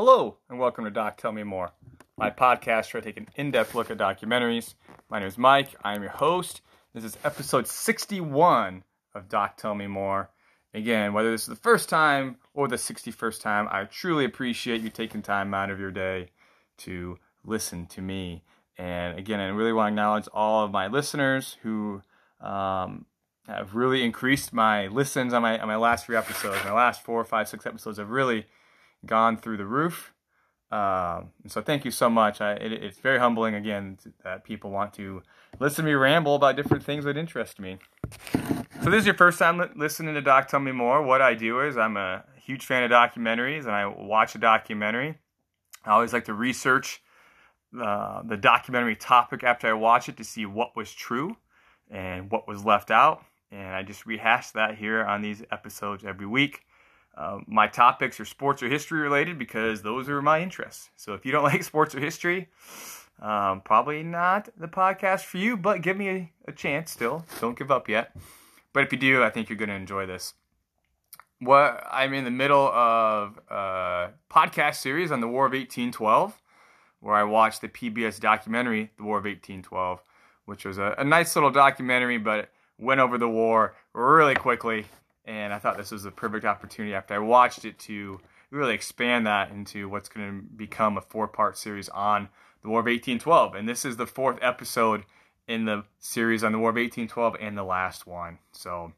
Hello, and welcome to Doc Tell Me More, my podcast where I take an in-depth look at documentaries. My name is Mike. I am your host. This is episode 61 of Doc Tell Me More. Again, whether this is the first time or the 61st time, I truly appreciate you taking time out of your day to listen to me. And again, I really want to acknowledge all of my listeners who have really increased my listens on my last few episodes. My last 4, 5, 6 episodes have really gone through the roof. So thank you so much. It's very humbling, again, that people want to listen to me ramble about different things that interest me. So this is your first time listening to Doc Tell Me More. What I do is I'm a huge fan of documentaries, and I watch a documentary. I always like to research the documentary topic after I watch it to see what was true and what was left out. And I just rehash that here on these episodes every week. My topics are sports or history related because those are my interests. So if you don't like sports or history, probably not the podcast for you, but give me a chance still. Don't give up yet. But if you do, I think you're going to enjoy this. I'm in the middle of a podcast series on the War of 1812, where I watched the PBS documentary, The War of 1812, which was a nice little documentary, but went over the war really quickly. And I thought this was a perfect opportunity after I watched it to really expand that into what's going to become a 4-part series on the War of 1812. And this is the 4th episode in the series on the War of 1812 and the last one. So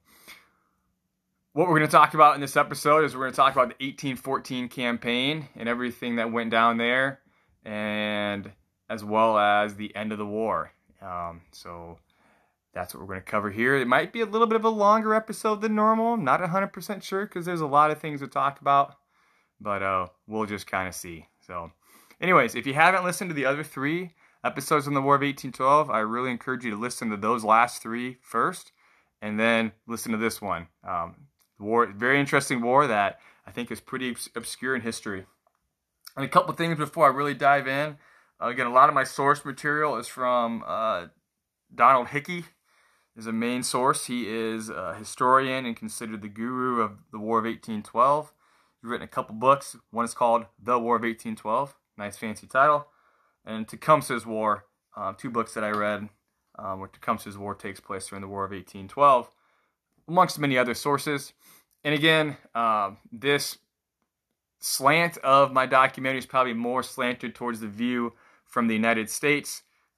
what we're going to talk about in this episode is we're going to talk about the 1814 campaign and everything that went down there, and as well as the end of the war. So that's what we're going to cover here. It might be a little bit of a longer episode than normal. I'm not 100% sure because there's a lot of things to talk about, but we'll just kind of see. So anyways, if you haven't listened to the other 3 episodes on the War of 1812, I really encourage you to listen to those last 3 first and then listen to this one. Very interesting war that I think is pretty obscure in history. And a couple things before I really dive in. Again, a lot of my source material is from Donald Hickey. Is a main source. He is a historian and considered the guru of the War of 1812. He's written a couple books. One is called The War of 1812. Nice fancy title. And Tecumseh's War, 2 books that I read where Tecumseh's War takes place during the War of 1812, amongst many other sources. And again, this slant of my documentary is probably more slanted towards the view from the United States,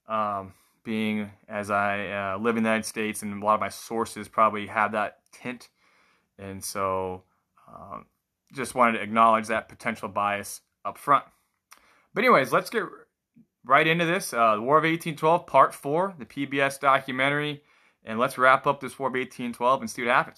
being as I live in the United States, and a lot of my sources probably have that tint. And so just wanted to acknowledge that potential bias up front. But anyways, let's get right into this. The War of 1812, Part 4, the PBS documentary. And let's wrap up this War of 1812 and see what happens.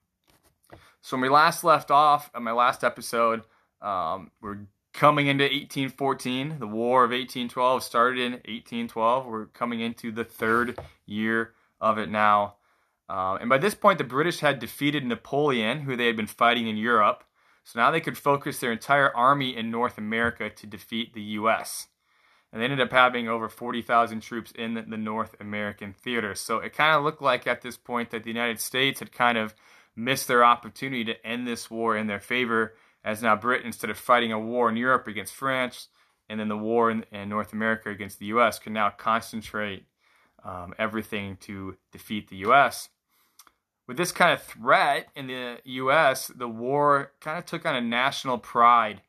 So when we last left off on my last episode, we're coming into 1814. The War of 1812 started in 1812. We're coming into the 3rd year of it now. And by this point, the British had defeated Napoleon, who they had been fighting in Europe. So now they could focus their entire army in North America to defeat the U.S. And they ended up having over 40,000 troops in the North American theater. So it kind of looked like at this point that the United States had kind of missed their opportunity to end this war in their favor, as now Britain, instead of fighting a war in Europe against France and then the war in North America against the U.S., can now concentrate everything to defeat the U.S. With this kind of threat in the U.S., the war kind of took on a national pride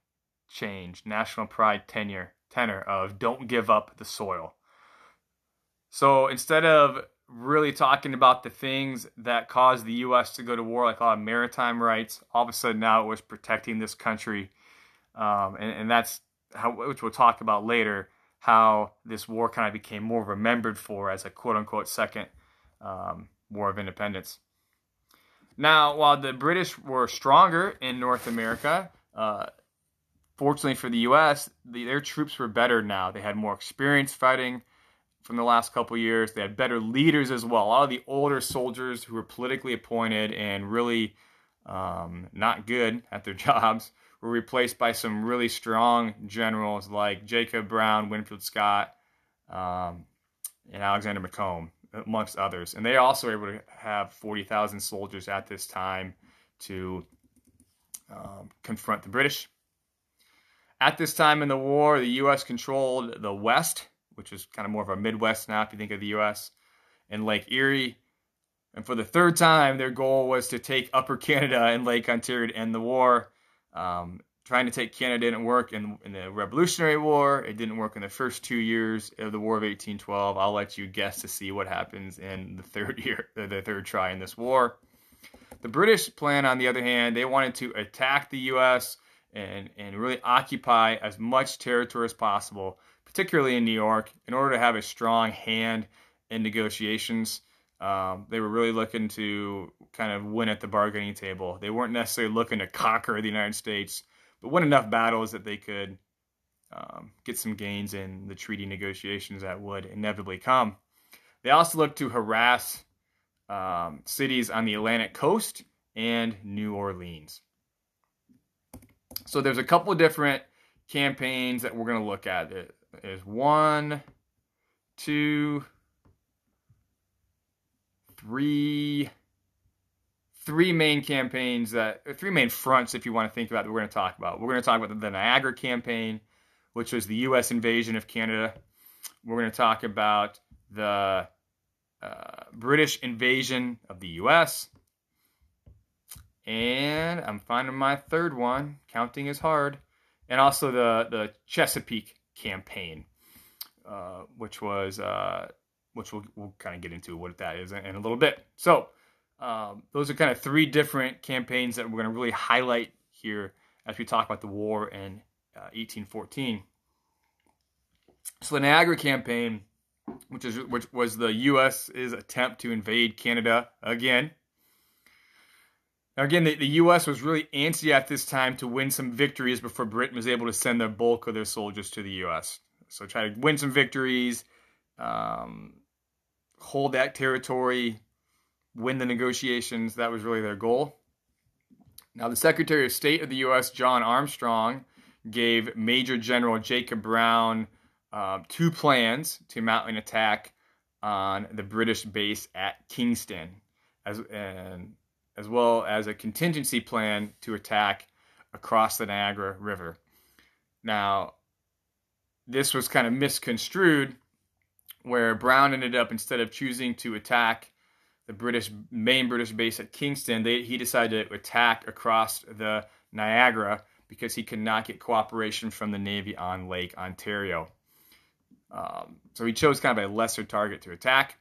tenor of don't give up the soil. So instead of really talking about the things that caused the U.S. to go to war, like a lot of maritime rights, all of a sudden now it was protecting this country. And that's how, which we'll talk about later, how this war kind of became more remembered for as a quote-unquote second war of independence. Now, while the British were stronger in North America, fortunately for the U.S., their troops were better now. They had more experience fighting from the last couple of years. They had better leaders as well. A lot of the older soldiers who were politically appointed and really not good at their jobs were replaced by some really strong generals like Jacob Brown, Winfield Scott, and Alexander Macomb, amongst others. And they also were able to have 40,000 soldiers at this time to confront the British. At this time in the war, the U.S. controlled the West, which is kind of more of a Midwest now if you think of the U.S., and Lake Erie. And for the third time, their goal was to take Upper Canada and Lake Ontario to end the war. Trying to take Canada didn't work in the Revolutionary War. It didn't work in the first 2 years of the War of 1812. I'll let you guess to see what happens in the third try in this war. The British plan, on the other hand, they wanted to attack the U.S. and really occupy as much territory as possible, particularly in New York, in order to have a strong hand in negotiations. They were really looking to kind of win at the bargaining table. They weren't necessarily looking to conquer the United States, but win enough battles that they could get some gains in the treaty negotiations that would inevitably come. They also looked to harass cities on the Atlantic coast and New Orleans. So there's a couple of different campaigns that we're going to look at. There's 1, 2, 3 main campaigns, 3 main fronts, if you want to think about it, we're going to talk about. We're going to talk about the Niagara campaign, which was the U.S. invasion of Canada. We're going to talk about the British invasion of the U.S. And I'm finding my third one. Counting is hard. And also the Chesapeake campaign, which we'll kind of get into what that is in a little bit. So those are kind of 3 different campaigns that we're going to really highlight here as we talk about the war in 1814. So the Niagara campaign, which was the U.S.'s attempt to invade Canada again. Now again, the U.S. was really antsy at this time to win some victories before Britain was able to send the bulk of their soldiers to the U.S. So try to win some victories, hold that territory, win the negotiations. That was really their goal. Now, the Secretary of State of the U.S., John Armstrong, gave Major General Jacob Brown 2 plans to mount an attack on the British base at Kingston, as well as a contingency plan to attack across the Niagara River. Now, this was kind of misconstrued, where Brown ended up, instead of choosing to attack the main British base at Kingston, he decided to attack across the Niagara because he could not get cooperation from the Navy on Lake Ontario. So he chose kind of a lesser target to attack.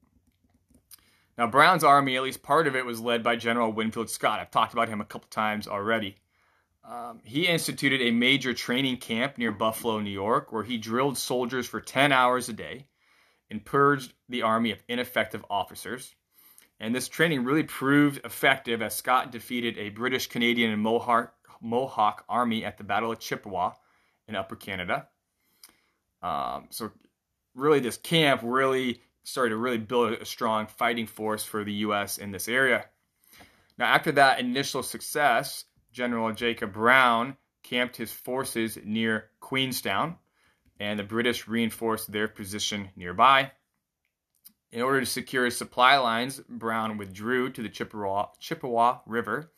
Now, Brown's army, at least part of it, was led by General Winfield Scott. I've talked about him a couple times already. He instituted a major training camp near Buffalo, New York, where he drilled soldiers for 10 hours a day and purged the army of ineffective officers. And this training really proved effective as Scott defeated a British, Canadian, and Mohawk army at the Battle of Chippewa in Upper Canada. So really this camp really started to really build a strong fighting force for the U.S. in this area. Now, after that initial success, General Jacob Brown camped his forces near Queenstown, and the British reinforced their position nearby. In order to secure his supply lines, Brown withdrew to the Chippewa River.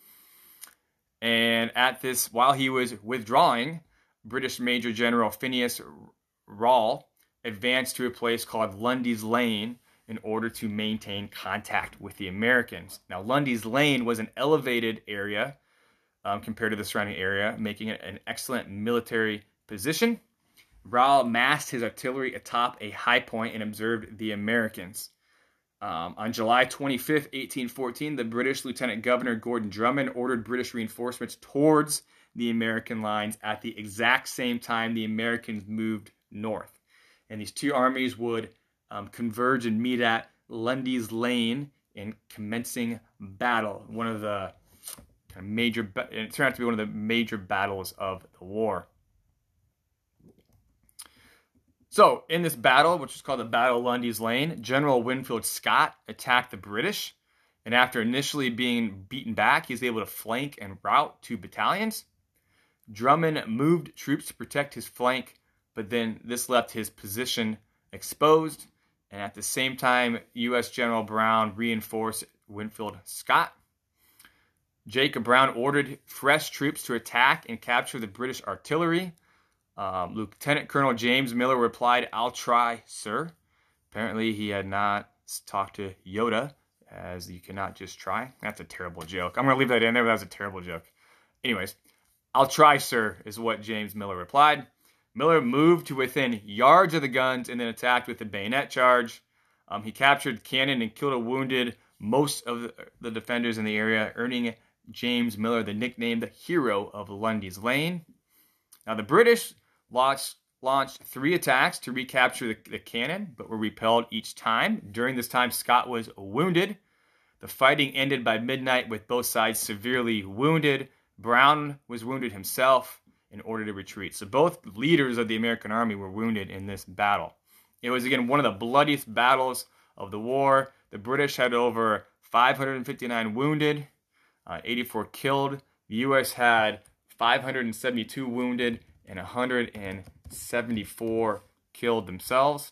And while he was withdrawing, British Major General Phineas Rawle advanced to a place called Lundy's Lane in order to maintain contact with the Americans. Now, Lundy's Lane was an elevated area compared to the surrounding area, making it an excellent military position. Rawle massed his artillery atop a high point and observed the Americans. On July 25th, 1814, the British Lieutenant Governor Gordon Drummond ordered British reinforcements towards the American lines at the exact same time the Americans moved north. And these 2 armies would converge and meet at Lundy's Lane in commencing battle. One of the kind of major, it turned out to be one of the major battles of the war. So, in this battle, which is called the Battle of Lundy's Lane, General Winfield Scott attacked the British, and after initially being beaten back, he was able to flank and rout 2 battalions. Drummond moved troops to protect his flank, but then this left his position exposed, and at the same time, U.S. General Brown reinforced Winfield Scott. Jacob Brown ordered fresh troops to attack and capture the British artillery, Lieutenant Colonel James Miller replied, "I'll try, sir." Apparently, he had not talked to Yoda, as you cannot just try. That's a terrible joke. I'm going to leave that in there, but that was a terrible joke. Anyways, "I'll try, sir," is what James Miller replied. Miller moved to within yards of the guns and then attacked with a bayonet charge. He captured cannon and killed or wounded most of the defenders in the area, earning James Miller the nickname the Hero of Lundy's Lane. Now, the British launched 3 attacks to recapture the cannon, but were repelled each time. During this time, Scott was wounded. The fighting ended by midnight with both sides severely wounded. Brown was wounded himself in order to retreat. So both leaders of the American army were wounded in this battle. It was, again, one of the bloodiest battles of the war. The British had over 559 wounded, 84 killed. The U.S. had 572 wounded and 174 killed themselves.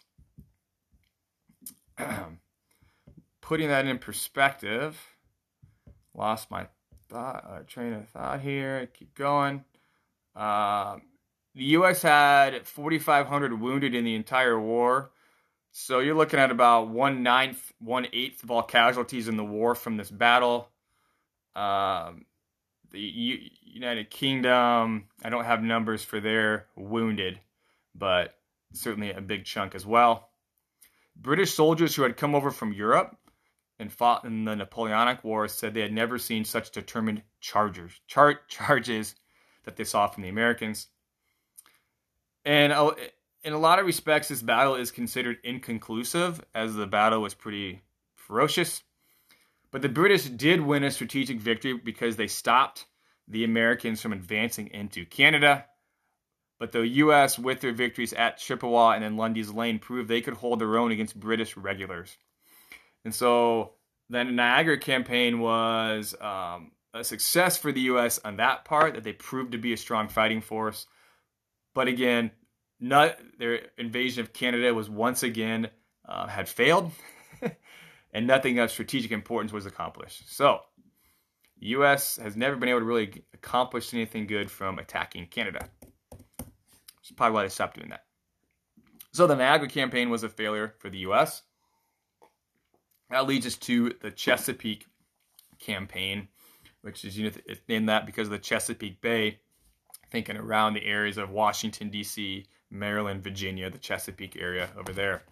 Putting that in perspective, lost my train of thought here. Keep going. The U.S. had 4,500 wounded in the entire war. So you're looking at about 1/9, 1/8 of all casualties in the war from this battle. The United Kingdom, I don't have numbers for their wounded, but certainly a big chunk as well. British soldiers who had come over from Europe and fought in the Napoleonic Wars said they had never seen such determined charges that they saw from the Americans. And in a lot of respects, this battle is considered inconclusive, as the battle was pretty ferocious. But the British did win a strategic victory because they stopped the Americans from advancing into Canada. But the U.S., with their victories at Chippewa and then Lundy's Lane, proved they could hold their own against British regulars. And so the Niagara campaign was a success for the U.S. on that part, that they proved to be a strong fighting force. But again, their invasion of Canada was once again had failed, and nothing of strategic importance was accomplished. So the U.S. has never been able to really accomplish anything good from attacking Canada. That's probably why they stopped doing that. So the Niagara campaign was a failure for the U.S. That leads us to the Chesapeake campaign, which is, it's named that because of the Chesapeake Bay, thinking around the areas of Washington, D.C., Maryland, Virginia, the Chesapeake area over there.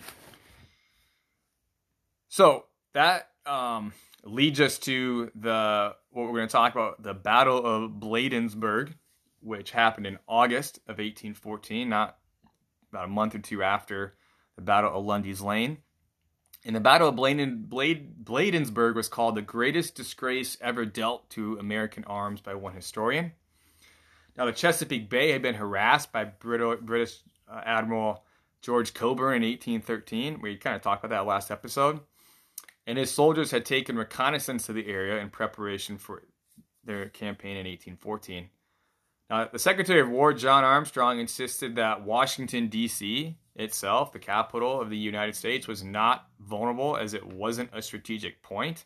So that leads us to what we're going to talk about, the Battle of Bladensburg, which happened in August of 1814, not about a month or two after the Battle of Lundy's Lane. And the Battle of Bladensburg was called the greatest disgrace ever dealt to American arms by one historian. Now, the Chesapeake Bay had been harassed by British Admiral George Cockburn in 1813. We kind of talked about that last episode. And his soldiers had taken reconnaissance to the area in preparation for their campaign in 1814. Now, the Secretary of War, John Armstrong, insisted that Washington, D.C. itself, the capital of the United States, was not vulnerable, as it wasn't a strategic point.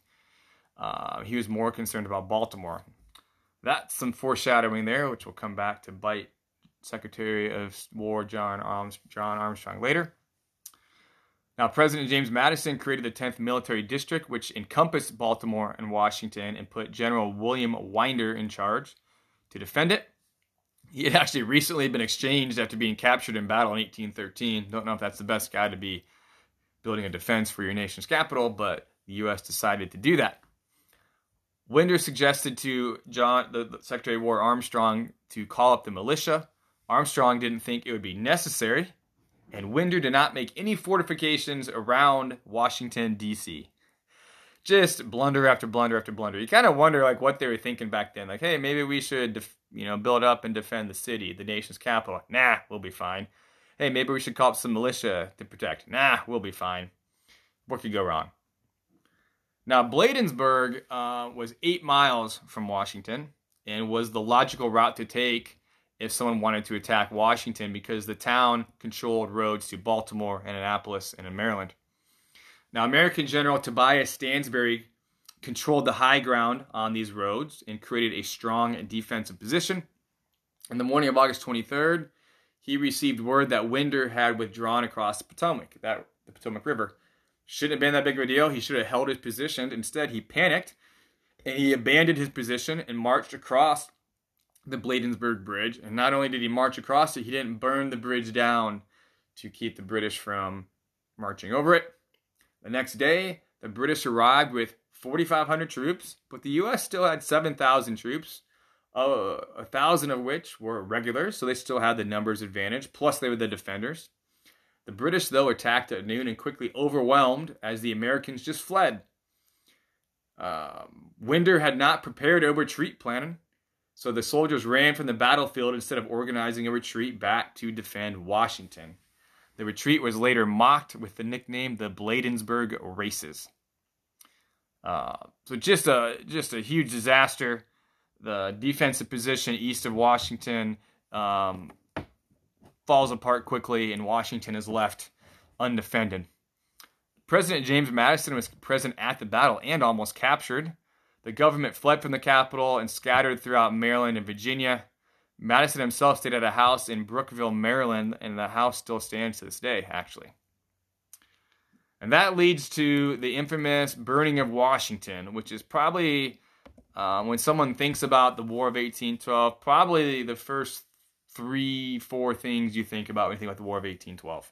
He was more concerned about Baltimore. That's some foreshadowing there, which will come back to bite Secretary of War John Armstrong later. Now, President James Madison created the 10th Military District, which encompassed Baltimore and Washington, and put General William Winder in charge to defend it. He had actually recently been exchanged after being captured in battle in 1813. Don't know if that's the best guy to be building a defense for your nation's capital, but the U.S. decided to do that. Winder suggested to the Secretary of War Armstrong to call up the militia. Armstrong didn't think it would be necessary, and Winder did not make any fortifications around Washington, D.C. Just blunder after blunder after blunder. You kind of wonder what they were thinking back then. Hey, maybe we should build up and defend the city, the nation's capital. Nah, we'll be fine. Hey, maybe we should call up some militia to protect. Nah, we'll be fine. What could go wrong? Now, Bladensburg was 8 miles from Washington and was the logical route to take if someone wanted to attack Washington, because the town controlled roads to Baltimore and Annapolis and in Maryland. Now, American General Tobias Stansbury controlled the high ground on these roads and created a strong defensive position. In the morning of August 23rd, he received word that Winder had withdrawn across the Potomac River. Shouldn't have been that big of a deal. He should have held his position. Instead, he panicked, and he abandoned his position and marched across the Bladensburg Bridge. And not only did he march across it, he didn't burn the bridge down to keep the British from marching over it. The next day, the British arrived with 4,500 troops, but the U.S. still had 7,000 troops, 1,000 of which were regulars, so they still had the numbers advantage, plus they were the defenders. The British, though, attacked at noon and quickly overwhelmed as the Americans just fled. Winder had not prepared a retreat plan, so the soldiers ran from the battlefield instead of organizing a retreat back to defend Washington. The retreat was later mocked with the nickname the Bladensburg Races. So just a huge disaster. The defensive position east of Washington falls apart quickly, and Washington is left undefended. President James Madison was present at the battle and almost captured. The government fled from the capital and scattered throughout Maryland and Virginia. Madison himself stayed at a house in Brookville, Maryland, and the house still stands to this day, actually. And that leads to the infamous burning of Washington, which is probably, when someone thinks about the War of 1812, probably the first 3-4 things you think about when you think about the War of 1812.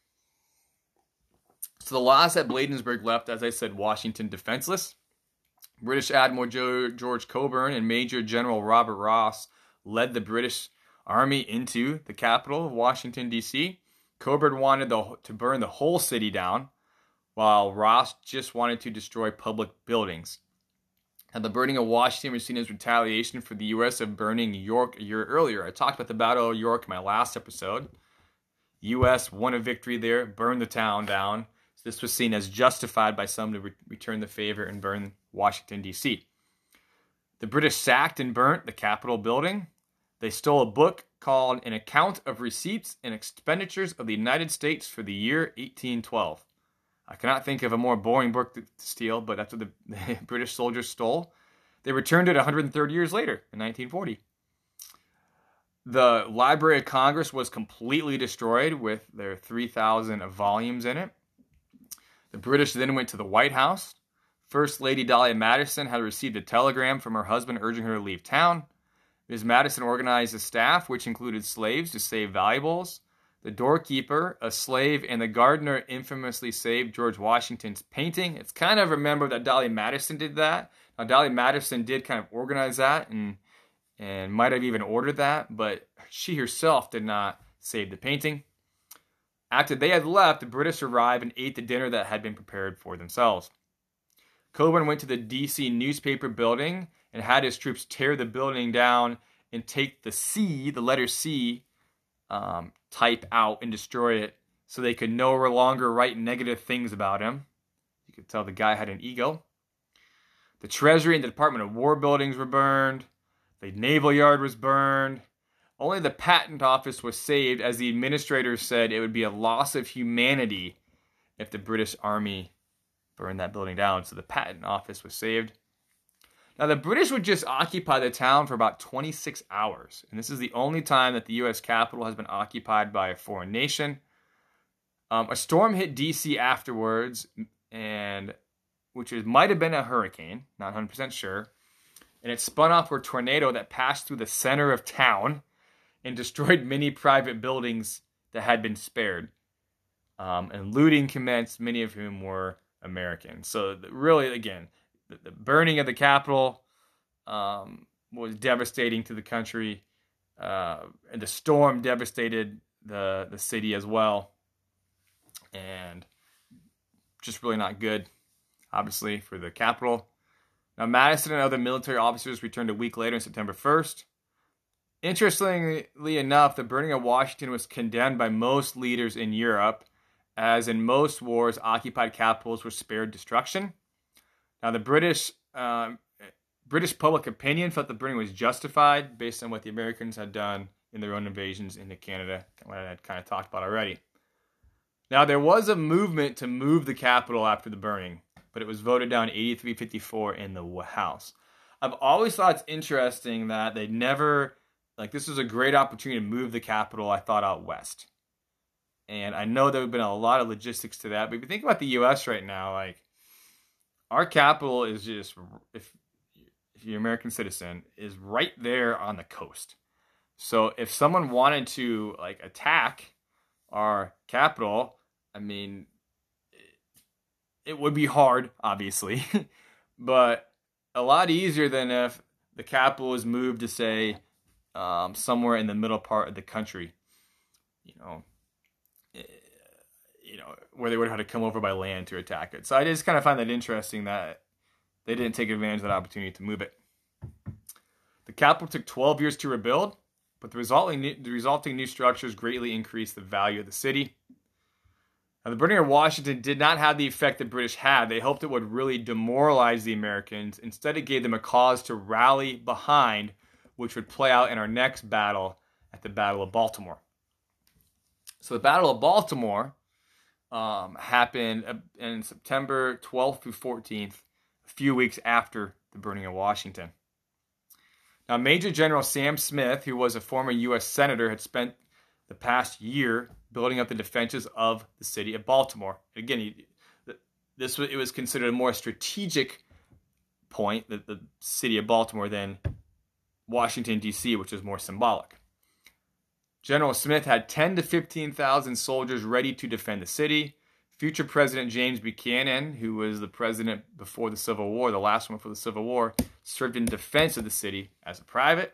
So the loss at Bladensburg left, as I said, Washington defenseless. British Admiral George Cockburn and Major General Robert Ross led the British Army into the capital of Washington, D.C. Cockburn wanted to burn the whole city down, while Ross just wanted to destroy public buildings. And the burning of Washington was seen as retaliation for the U.S. of burning York a year earlier. I talked about the Battle of York in my last episode. U.S. won a victory there, burned the town down. So this was seen as justified by some to return the favor and burn Washington, D.C. The British sacked and burnt the Capitol building. They stole a book called An Account of Receipts and Expenditures of the United States for the year 1812. I cannot think of a more boring book to steal, but that's what the British soldiers stole. They returned it 130 years later, in 1940. The Library of Congress was completely destroyed with their 3,000 volumes in it. The British then went to the White House. First Lady Dahlia Madison had received a telegram from her husband urging her to leave town. Ms. Madison organized a staff, which included slaves to save valuables. The doorkeeper, a slave, and the gardener infamously saved George Washington's painting. It's kind of remembered that Dahlia Madison did that. Now, Dahlia Madison did kind of organize that and might have even ordered that, but she herself did not save the painting. After they had left, the British arrived and ate the dinner that had been prepared for themselves. Cockburn went to the D.C. newspaper building and had his troops tear the building down and take the letter C, type out and destroy it so they could no longer write negative things about him. You could tell the guy had an ego. The Treasury and the Department of War buildings were burned. The Naval Yard was burned. Only the Patent Office was saved, as the administrators said it would be a loss of humanity if the British Army burned that building down. So the Patent Office was saved. Now, the British would just occupy the town for about 26 hours. And this is the only time that the U.S. Capitol has been occupied by a foreign nation. A storm hit D.C. afterwards, which might have been a hurricane, not 100% sure. And it spun off a tornado that passed through the center of town and destroyed many private buildings that had been spared. And looting commenced, many of whom were American. So really, again, the burning of the Capitol was devastating to the country. And the storm devastated the city as well. And just really not good, obviously, for the Capitol. Now, Madison and other military officers returned a week later on September 1st. Interestingly enough, the burning of Washington was condemned by most leaders in Europe, as in most wars, occupied capitals were spared destruction. Now, the British public opinion felt the burning was justified based on what the Americans had done in their own invasions into Canada, what I had kind of talked about already. Now, there was a movement to move the Capitol after the burning, but it was voted down 83-54 in the House. I've always thought it's interesting that they never like this was a great opportunity to move the capital, I thought, out west. And I know there have been a lot of logistics to that. But if you think about the U.S. right now, like our capital is just, if you're an American citizen, is right there on the coast. So if someone wanted to like attack our capital, I mean, it would be hard, obviously, but a lot easier than if the capital is moved to, say, somewhere in the middle part of the country, where they would have to come over by land to attack it. So I just kind of find that interesting that they didn't take advantage of that opportunity to move it. The capital took 12 years to rebuild, but the resulting new structures greatly increased the value of the city. Now, the burning of Washington did not have the effect the British had. They hoped it would really demoralize the Americans. Instead, it gave them a cause to rally behind, which would play out in our next battle at the Battle of Baltimore. So the Battle of Baltimore happened in September 12th through 14th, a few weeks after the burning of Washington. Now, Major General Sam Smith, who was a former U.S. Senator, had spent the past year building up the defenses of the city of Baltimore. Again, it was considered a more strategic point, the city of Baltimore, than Washington, D.C., which is more symbolic. General Smith had 10 to 15,000 soldiers ready to defend the city. Future President James Buchanan, who was the president before the Civil War, the last one before the Civil War, served in defense of the city as a private.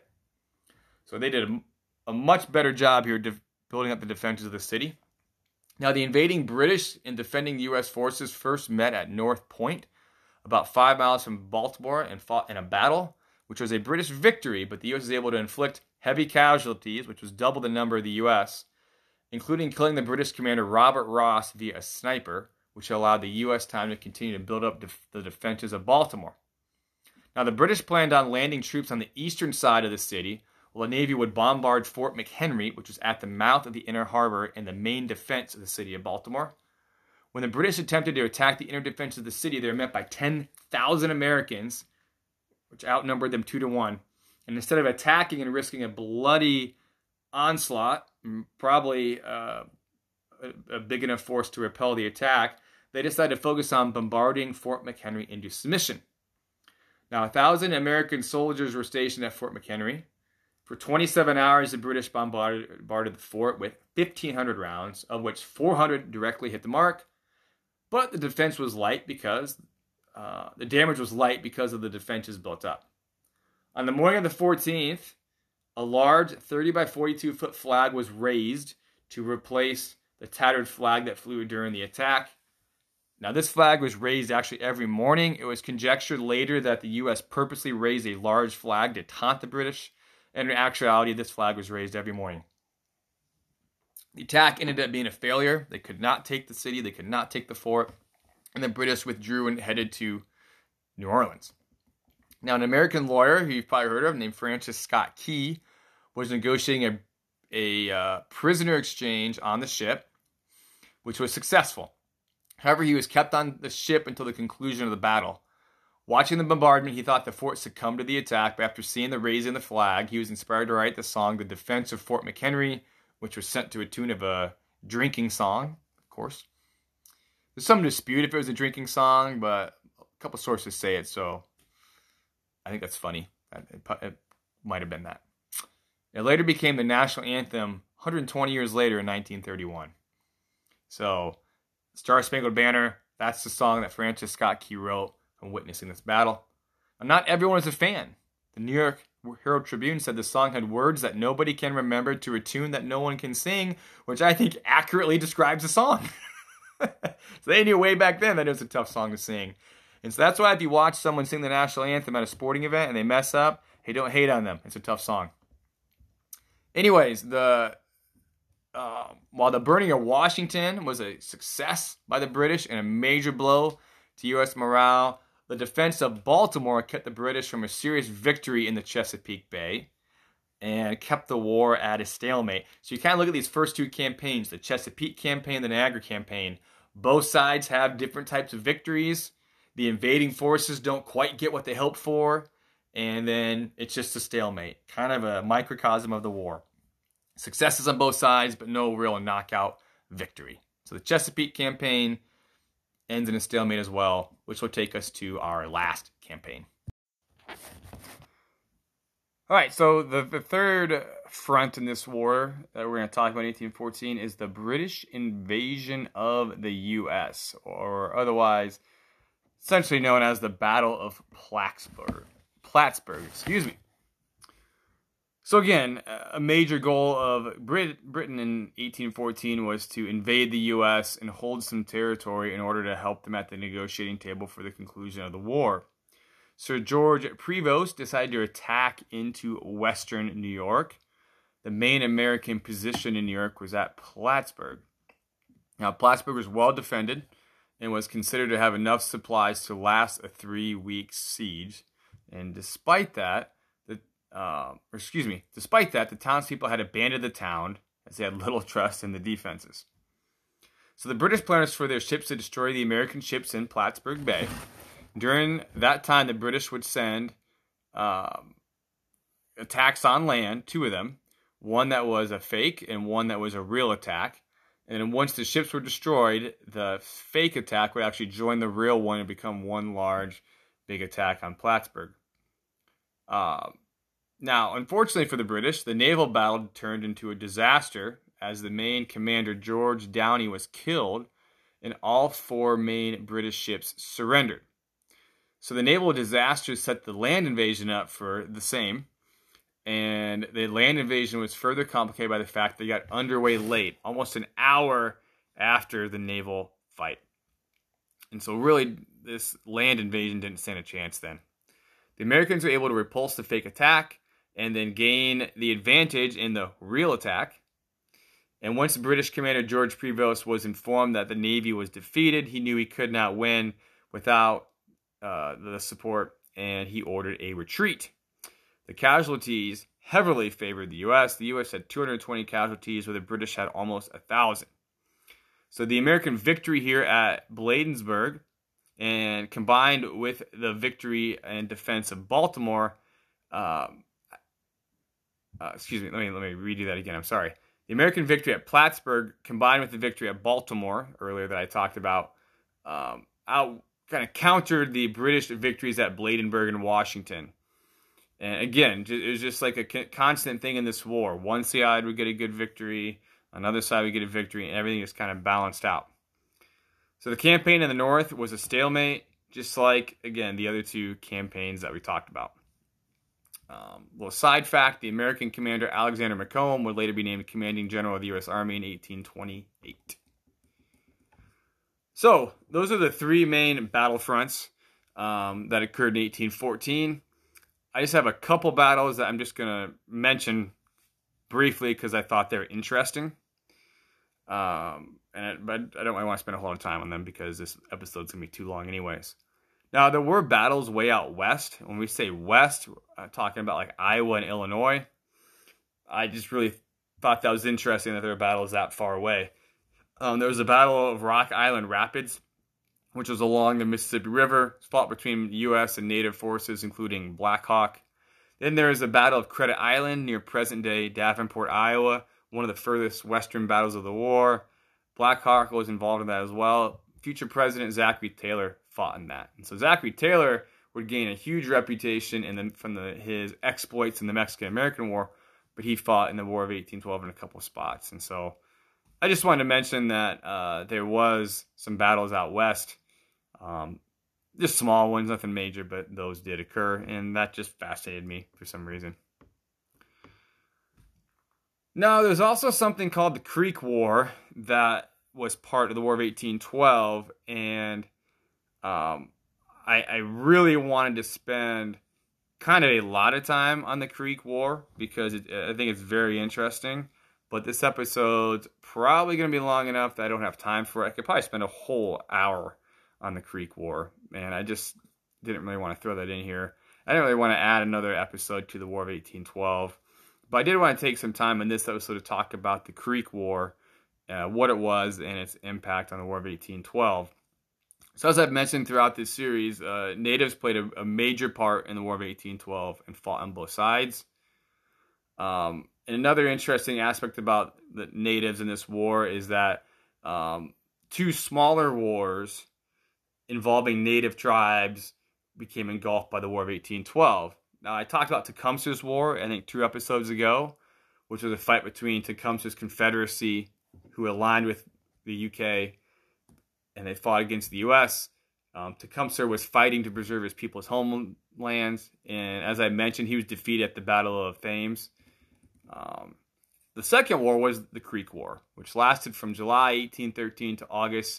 So they did a much better job here building up the defenses of the city. Now, the invading British and defending U.S. forces first met at North Point, about 5 miles from Baltimore, and fought in a battle, which was a British victory, but the U.S. was able to inflict heavy casualties, which was double the number of the U.S., including killing the British commander Robert Ross via a sniper, which allowed the U.S. time to continue to build up the defenses of Baltimore. Now, the British planned on landing troops on the eastern side of the city, while the Navy would bombard Fort McHenry, which was at the mouth of the inner harbor and the main defense of the city of Baltimore. When the British attempted to attack the inner defense of the city, they were met by 10,000 Americans, which outnumbered them 2-1. And instead of attacking and risking a bloody onslaught, probably a big enough force to repel the attack, they decided to focus on bombarding Fort McHenry into submission. Now, 1,000 American soldiers were stationed at Fort McHenry. For 27 hours, the British bombarded the fort with 1,500 rounds, of which 400 directly hit the mark. But the defense was light because the damage was light because of the defenses built up. On the morning of the 14th, a large 30 by 42 foot flag was raised to replace the tattered flag that flew during the attack. Now, this flag was raised actually every morning. It was conjectured later that the U.S. purposely raised a large flag to taunt the British. And in actuality, this flag was raised every morning. The attack ended up being a failure. They could not take the city. They could not take the fort. And the British withdrew and headed to New Orleans. Now, an American lawyer who you've probably heard of named Francis Scott Key was negotiating a prisoner exchange on the ship, which was successful. However, he was kept on the ship until the conclusion of the battle. Watching the bombardment, he thought the fort succumbed to the attack, but after seeing the raising of the flag, he was inspired to write the song The Defense of Fort McHenry, which was set to a tune of a drinking song, of course. There's some dispute if it was a drinking song, but a couple sources say it, so I think that's funny. It might have been that. It later became the national anthem 120 years later in 1931. So, Star Spangled Banner, that's the song that Francis Scott Key wrote from witnessing this battle. And not everyone was a fan. The New York Herald Tribune said the song had words that nobody can remember to a tune that no one can sing, which I think accurately describes the song. So they knew way back then that it was a tough song to sing. And so that's why if you watch someone sing the national anthem at a sporting event and they mess up, hey, don't hate on them. It's a tough song. Anyways, while the burning of Washington was a success by the British and a major blow to U.S. morale, the defense of Baltimore kept the British from a serious victory in the Chesapeake Bay and kept the war at a stalemate. So you kind of look at these first two campaigns, the Chesapeake campaign, the Niagara campaign. Both sides have different types of victories. The invading forces don't quite get what they hoped for. and then it's just a stalemate, kind of a microcosm of the war. Successes on both sides, but no real knockout victory. So the Chesapeake campaign ends in a stalemate as well, which will take us to our last campaign. All right, so the third front in this war that we're going to talk about in 1814 is the British invasion of the U.S., or otherwise essentially known as the Battle of Plattsburgh. So again, a major goal of Britain in 1814 was to invade the U.S. and hold some territory in order to help them at the negotiating table for the conclusion of the war. Sir George Prevost decided to attack into western New York. The main American position in New York was at Plattsburgh. Now, Plattsburgh was well defended and was considered to have enough supplies to last a 3-week siege. And despite that, the townspeople had abandoned the town as they had little trust in the defenses. So the British planned for their ships to destroy the American ships in Plattsburgh Bay. During that time, the British would send attacks on land, 2 of them, one that was a fake and one that was a real attack. And then once the ships were destroyed, the fake attack would actually join the real one and become one large, big attack on Plattsburgh. Now, unfortunately for the British, the naval battle turned into a disaster as the main commander, George Downey, was killed and all 4 main British ships surrendered. So the naval disaster set the land invasion up for the same. And the land invasion was further complicated by the fact they got underway late, almost an hour after the naval fight. And so really, this land invasion didn't stand a chance then. The Americans were able to repulse the fake attack and then gain the advantage in the real attack. And once the British commander George Prevost was informed that the Navy was defeated, he knew he could not win without the support, and he ordered a retreat. The casualties heavily favored the U.S. The U.S. had 220 casualties, where the British had almost 1,000. So the American victory here at Bladensburg, and combined with the victory and defense of Baltimore, let me redo that again. I'm sorry. The American victory at Plattsburgh, combined with the victory at Baltimore earlier that I talked about, kind of countered the British victories at Bladensburg and Washington. And again, it was just like a constant thing in this war. One side would get a good victory, another side would get a victory, and everything just kind of balanced out. So the campaign in the North was a stalemate, just like, again, the other 2 campaigns that we talked about. Little side fact, the American commander Alexander Macomb would later be named commanding general of the U.S. Army in 1828. So those are the 3 main battlefronts that occurred in 1814. I just have a couple battles that I'm just going to mention briefly because I thought they were interesting. But I don't really want to spend a whole lot of time on them because this episode's going to be too long anyways. Now, there were battles way out west. When we say west, I'm talking about like Iowa and Illinois. I just really thought that was interesting that there were battles that far away. There was a battle of Rock Island Rapids, which was along the Mississippi River. It's fought between U.S. and Native forces, including Black Hawk. Then there was a battle of Credit Island near present-day Davenport, Iowa, one of the furthest western battles of the war. Black Hawk was involved in that as well. Future President Zachary Taylor fought in that. And so Zachary Taylor would gain a huge reputation from his exploits in the Mexican-American War, but he fought in the War of 1812 in a couple of spots. And so I just wanted to mention that there was some battles out west. Just small ones, nothing major, but those did occur, and that just fascinated me for some reason. Now, there's also something called the Creek War that was part of the War of 1812, and I really wanted to spend kind of a lot of time on the Creek War because I think it's very interesting. But this episode's probably going to be long enough that I don't have time for it. I could probably spend a whole hour on the Creek War, and I just didn't really want to throw that in here. I didn't really want to add another episode to the War of 1812, but I did want to take some time in this episode to talk about the Creek War, what it was, and its impact on the War of 1812. So as I've mentioned throughout this series, natives played a major part in the War of 1812 and fought on both sides. And another interesting aspect about the natives in this war is that two smaller wars involving native tribes became engulfed by the War of 1812. Now, I talked about Tecumseh's War, I think 2 episodes ago, which was a fight between Tecumseh's Confederacy, who aligned with the UK, and they fought against the U.S. Tecumseh was fighting to preserve his people's homelands, and as I mentioned, he was defeated at the Battle of Thames. The second war was the Creek War, which lasted from July 1813 to August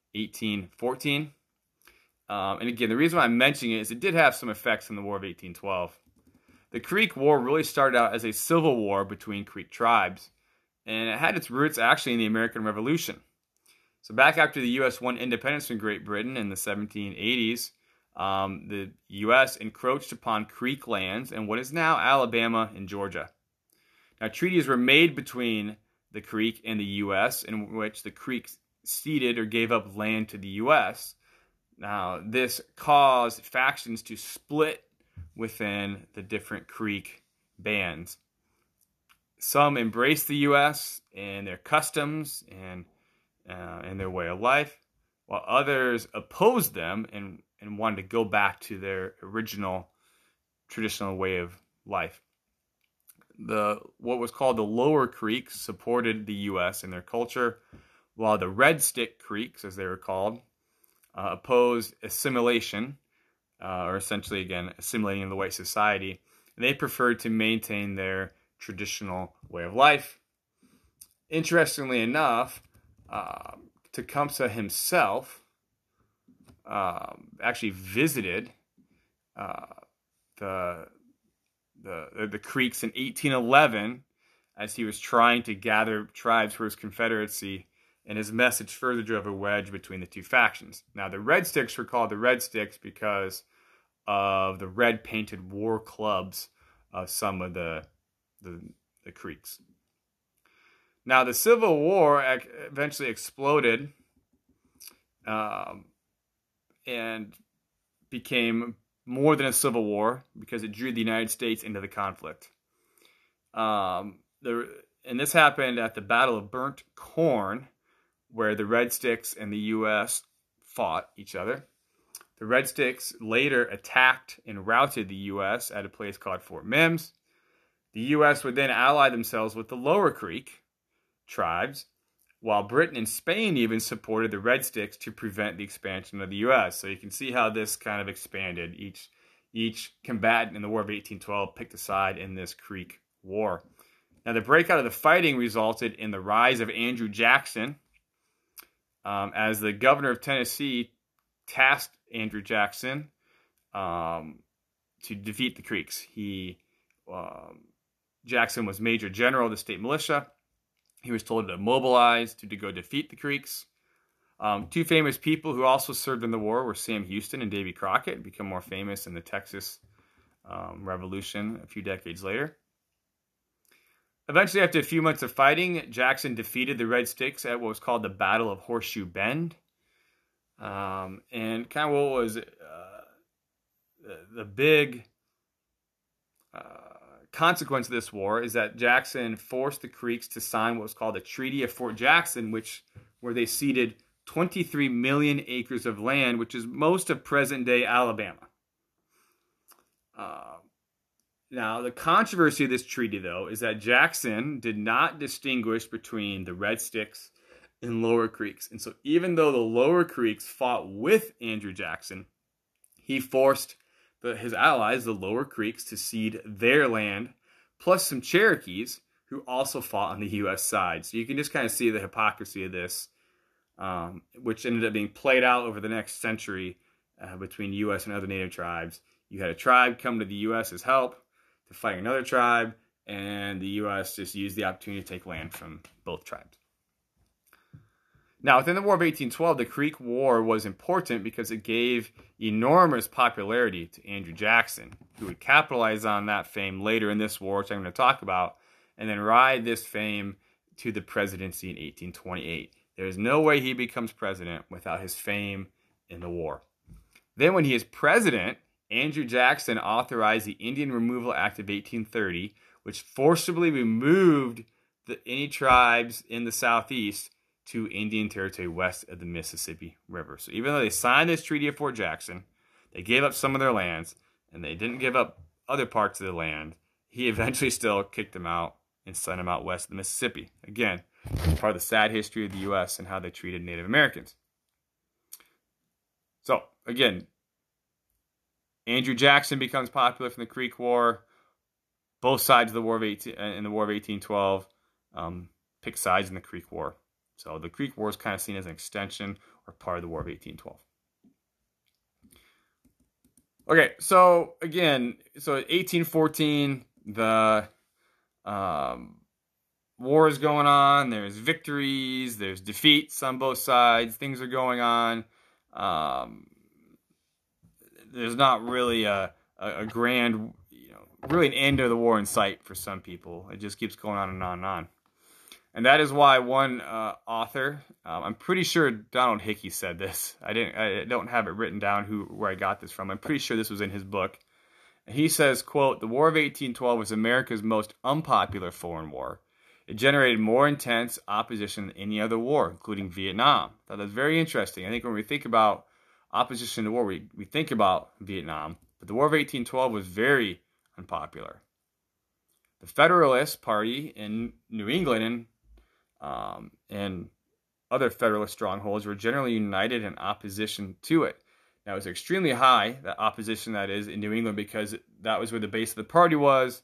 1814. And again, the reason why I'm mentioning it is it did have some effects in the War of 1812. The Creek War really started out as a civil war between Creek tribes, and it had its roots actually in the American Revolution. So back after the U.S. won independence from Great Britain in the 1780s, the U.S. encroached upon Creek lands in what is now Alabama and Georgia. Now, treaties were made between the Creek and the U.S. in which the Creek ceded or gave up land to the U.S. Now, this caused factions to split within the different Creek bands. Some embraced the U.S. and their customs and their way of life, while others opposed them and wanted to go back to their original traditional way of life. What was called the Lower Creeks supported the U.S. and their culture, while the Red Stick Creeks, as they were called, opposed assimilation, or essentially, again, assimilating in the white society. And they preferred to maintain their traditional way of life. Interestingly enough, Tecumseh himself actually visited the Creeks in 1811 as he was trying to gather tribes for his Confederacy, and his message further drove a wedge between the two factions. Now, the Red Sticks were called the Red Sticks because of the red-painted war clubs of some of the Creeks. Now, the Civil War eventually exploded and became more than a civil war because it drew the United States into the conflict. And this happened at the Battle of Burnt Corn, where the Red Sticks and the U.S. fought each other. The Red Sticks later attacked and routed the U.S. at a place called Fort Mims. The U.S. would then ally themselves with the Lower Creek tribes, while Britain and Spain even supported the Red Sticks to prevent the expansion of the U.S. So you can see how this kind of expanded. Each combatant in the War of 1812 picked a side in this Creek War. Now, the breakout of the fighting resulted in the rise of Andrew Jackson, as the governor of Tennessee tasked Andrew Jackson to defeat the Creeks. Jackson was Major General of the state militia. He was told to mobilize to go defeat the Creeks. Two famous people who also served in the war were Sam Houston and Davy Crockett, become more famous in the Texas Revolution a few decades later. Eventually, after a few months of fighting, Jackson defeated the Red Sticks at what was called the Battle of Horseshoe Bend. And kind of what was the big consequence of this war is that Jackson forced the Creeks to sign what was called the Treaty of Fort Jackson, where they ceded 23 million acres of land, which is most of present-day Alabama. Now, the controversy of this treaty, though, is that Jackson did not distinguish between the Red Sticks and Lower Creeks. And so even though the Lower Creeks fought with Andrew Jackson, he forced his allies, the Lower Creeks, to cede their land, plus some Cherokees who also fought on the U.S. side. So you can just kind of see the hypocrisy of this, which ended up being played out over the next century between U.S. and other native tribes. You had a tribe come to the U.S. as help to fight another tribe, and the U.S. just used the opportunity to take land from both tribes. Now, within the War of 1812, the Creek War was important because it gave enormous popularity to Andrew Jackson, who would capitalize on that fame later in this war, which I'm going to talk about, and then ride this fame to the presidency in 1828. There is no way he becomes president without his fame in the war. Then when he is president, Andrew Jackson authorized the Indian Removal Act of 1830, which forcibly removed any tribes in the Southeast to Indian Territory west of the Mississippi River. So even though they signed this Treaty of Fort Jackson, they gave up some of their lands, and they didn't give up other parts of the land, he eventually still kicked them out and sent them out west of the Mississippi. Again, part of the sad history of the U.S. and how they treated Native Americans. So, again, Andrew Jackson becomes popular from the Creek War. Both sides of the War of 1812 pick sides in the Creek War. So the Creek War is kind of seen as an extension or part of the War of 1812. Okay, so again, 1814, the war is going on. There's victories, there's defeats on both sides. Things are going on. There's not really a grand, really an end of the war in sight for some people. It just keeps going on and on and on. And that is why one author, I'm pretty sure Donald Hickey said this. I don't have it written down where I got this from. I'm pretty sure this was in his book. And he says, quote, "The War of 1812 was America's most unpopular foreign war. It generated more intense opposition than any other war, including Vietnam." I thought that's very interesting. I think when we think about opposition to war, we think about Vietnam. But the War of 1812 was very unpopular. The Federalist Party in New England and other Federalist strongholds were generally united in opposition to it. Now, it was extremely high, that opposition that is, in New England, because that was where the base of the party was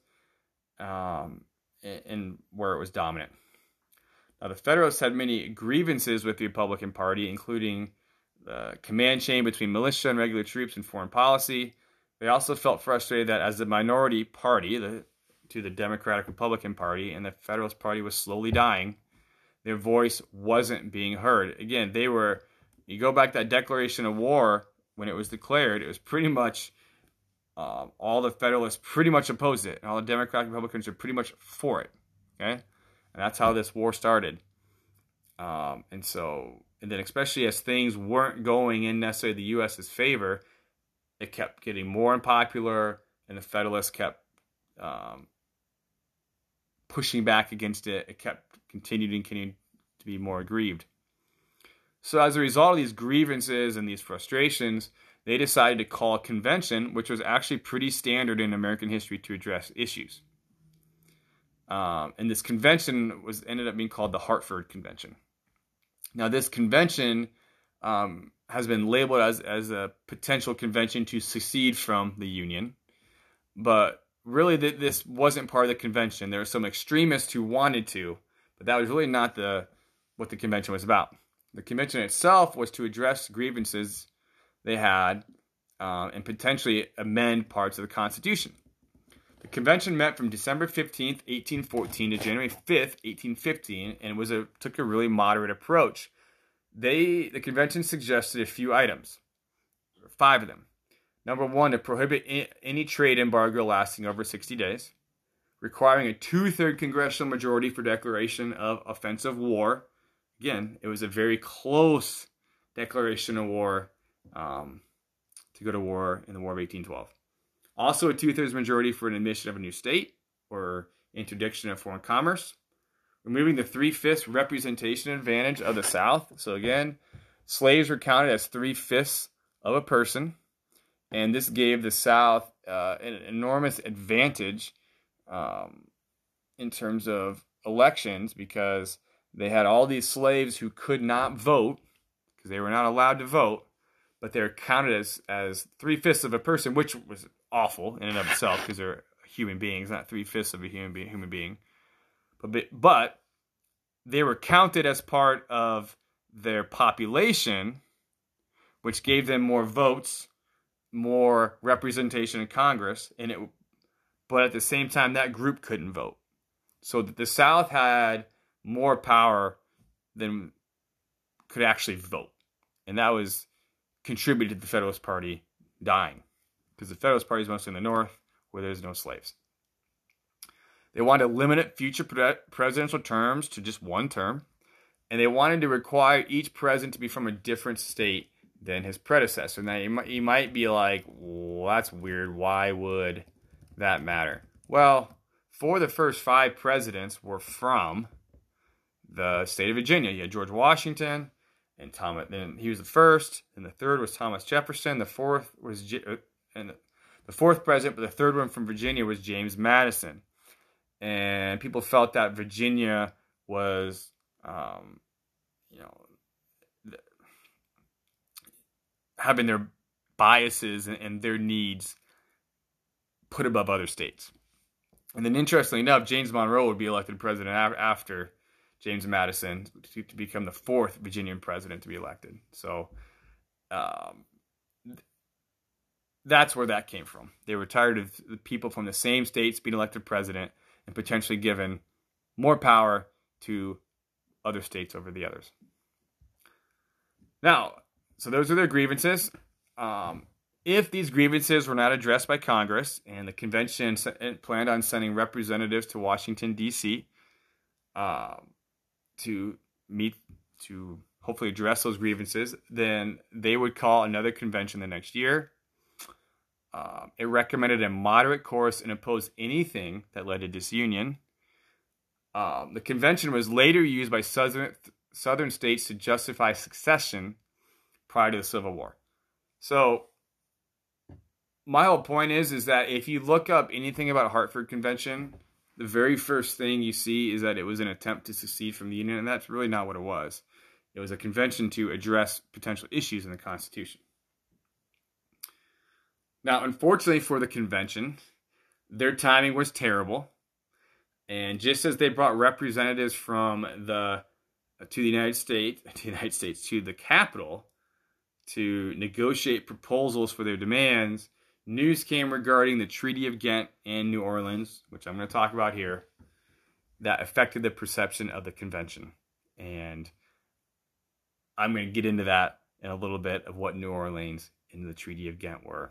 and where it was dominant. Now, the Federalists had many grievances with the Republican Party, including the command chain between militia and regular troops and foreign policy. They also felt frustrated that as the minority party to the Democratic Republican Party, and the Federalist Party was slowly dying, their voice wasn't being heard. Again, you go back to that Declaration of War, when it was declared, it was pretty much all the Federalists pretty much opposed it, and all the Democratic Republicans are pretty much for it. Okay, and that's how this war started. And then especially as things weren't going in necessarily the U.S.'s favor, it kept getting more unpopular, and the Federalists kept pushing back against it. It kept continuing to be more aggrieved. So as a result of these grievances and these frustrations, they decided to call a convention, which was actually pretty standard in American history to address issues. And this convention ended up being called the Hartford Convention. Now, this convention has been labeled as a potential convention to secede from the Union, but really this wasn't part of the convention. There were some extremists who wanted to, but that was really not what the convention was about. The convention itself was to address grievances they had and potentially amend parts of the Constitution. The convention met from December 15th, 1814 to January 5th, 1815, and took a really moderate approach. The convention suggested a few items, 5 of them. Number 1, to prohibit any trade embargo lasting over 60 days, requiring a 2/3 congressional majority for declaration of offensive war. Again, it was a very close declaration of war to go to war in the War of 1812. Also, a 2/3 majority for an admission of a new state or interdiction of foreign commerce. Removing the 3/5 representation advantage of the South. So again, slaves were counted as 3/5 of a person, and this gave the South an enormous advantage in terms of elections, because they had all these slaves who could not vote because they were not allowed to vote, but they're counted as 3/5 of a person, which was awful in and of itself because they're human beings, not 3/5 of a human being. But they were counted as part of their population, which gave them more votes, more representation in Congress, but at the same time, that group couldn't vote. So that the South had more power than could actually vote. And that was contributed to the Federalist Party dying, because the Federalist Party is mostly in the North, where there's no slaves. They wanted to limit future presidential terms to just 1 term, and they wanted to require each president to be from a different state than his predecessor. Now, you might be like, well, that's weird. Why would that matter? Well, 4 of the first 5 presidents were from the state of Virginia. You had George Washington, and then he was the first, and the third was Thomas Jefferson. The fourth was and the fourth president, but the third one from Virginia was James Madison. And people felt that Virginia was, having their biases and their needs put above other states. And then, interestingly enough, James Monroe would be elected president after James Madison to become the 4th Virginian president to be elected. So that's where that came from. They were tired of the people from the same states being elected president and potentially given more power to other states over the others. Now, so those are their grievances. If these grievances were not addressed by Congress, and the convention planned on sending representatives to Washington, D.C., to hopefully address those grievances, then they would call another convention the next year. It recommended a moderate course and opposed anything that led to disunion. The convention was later used by southern states to justify secession prior to the Civil War. So my whole point is that if you look up anything about Hartford Convention, the very first thing you see is that it was an attempt to secede from the Union, and that's really not what it was. It was a convention to address potential issues in the Constitution. Now, unfortunately for the convention, their timing was terrible. And just as they brought representatives from to the Capitol to negotiate proposals for their demands, news came regarding the Treaty of Ghent and New Orleans, which I'm going to talk about here, that affected the perception of the convention. And I'm going to get into that in a little bit of what New Orleans and the Treaty of Ghent were.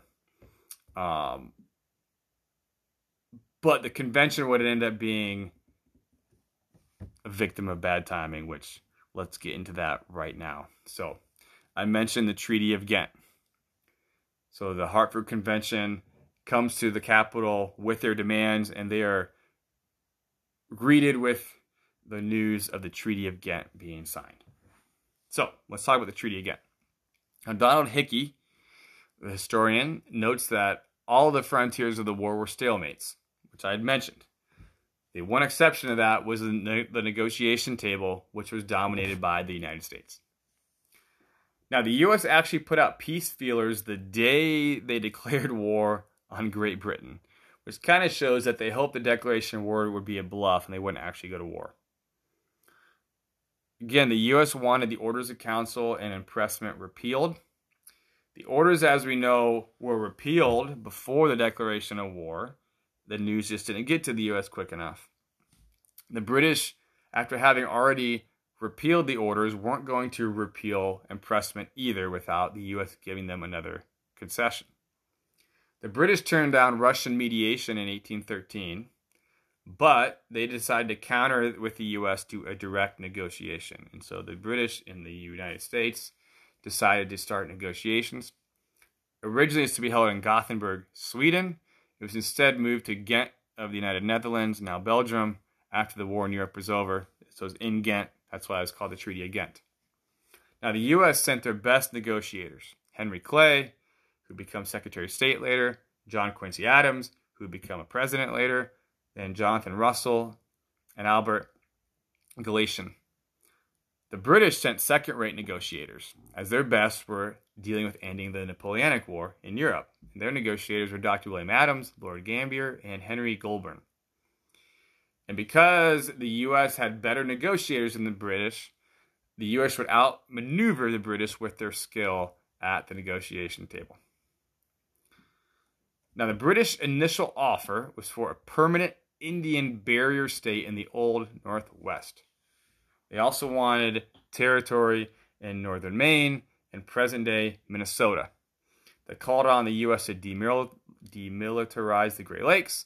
But the convention would end up being a victim of bad timing, which let's get into that right now. So I mentioned the Treaty of Ghent. So the Hartford Convention comes to the Capitol with their demands, and they are greeted with the news of the Treaty of Ghent being signed. So let's talk about the Treaty of Ghent. Now, Donald Hickey, the historian, notes that all of the frontiers of the war were stalemates, which I had mentioned. The one exception to that was the negotiation table, which was dominated by the United States. Now, the U.S. actually put out peace feelers the day they declared war on Great Britain, which kind of shows that they hoped the declaration of war would be a bluff and they wouldn't actually go to war. Again, the U.S. wanted the Orders of Council and impressment repealed. The orders, as we know, were repealed before the declaration of war. The news just didn't get to the U.S. quick enough. The British, after having already repealed the orders, weren't going to repeal impressment either without the U.S. giving them another concession. The British turned down Russian mediation in 1813, but they decided to counter it with the U.S. to a direct negotiation. And so the British in the United States decided to start negotiations. Originally, it's to be held in Gothenburg, Sweden. It was instead moved to Ghent of the United Netherlands, now Belgium, after the war in Europe was over. So it was in Ghent. That's why it was called the Treaty of Ghent. Now, the U.S. sent their best negotiators, Henry Clay, who would become Secretary of State later, John Quincy Adams, who would become a president later, then Jonathan Russell, and Albert Gallatin. The British sent second-rate negotiators, as their best were dealing with ending the Napoleonic War in Europe. And their negotiators were Dr. William Adams, Lord Gambier, and Henry Goulburn. And because the U.S. had better negotiators than the British, the U.S. would outmaneuver the British with their skill at the negotiation table. Now, the British initial offer was for a permanent Indian barrier state in the Old Northwest. They also wanted territory in northern Maine and present-day Minnesota. They called on the U.S. to demilitarize the Great Lakes,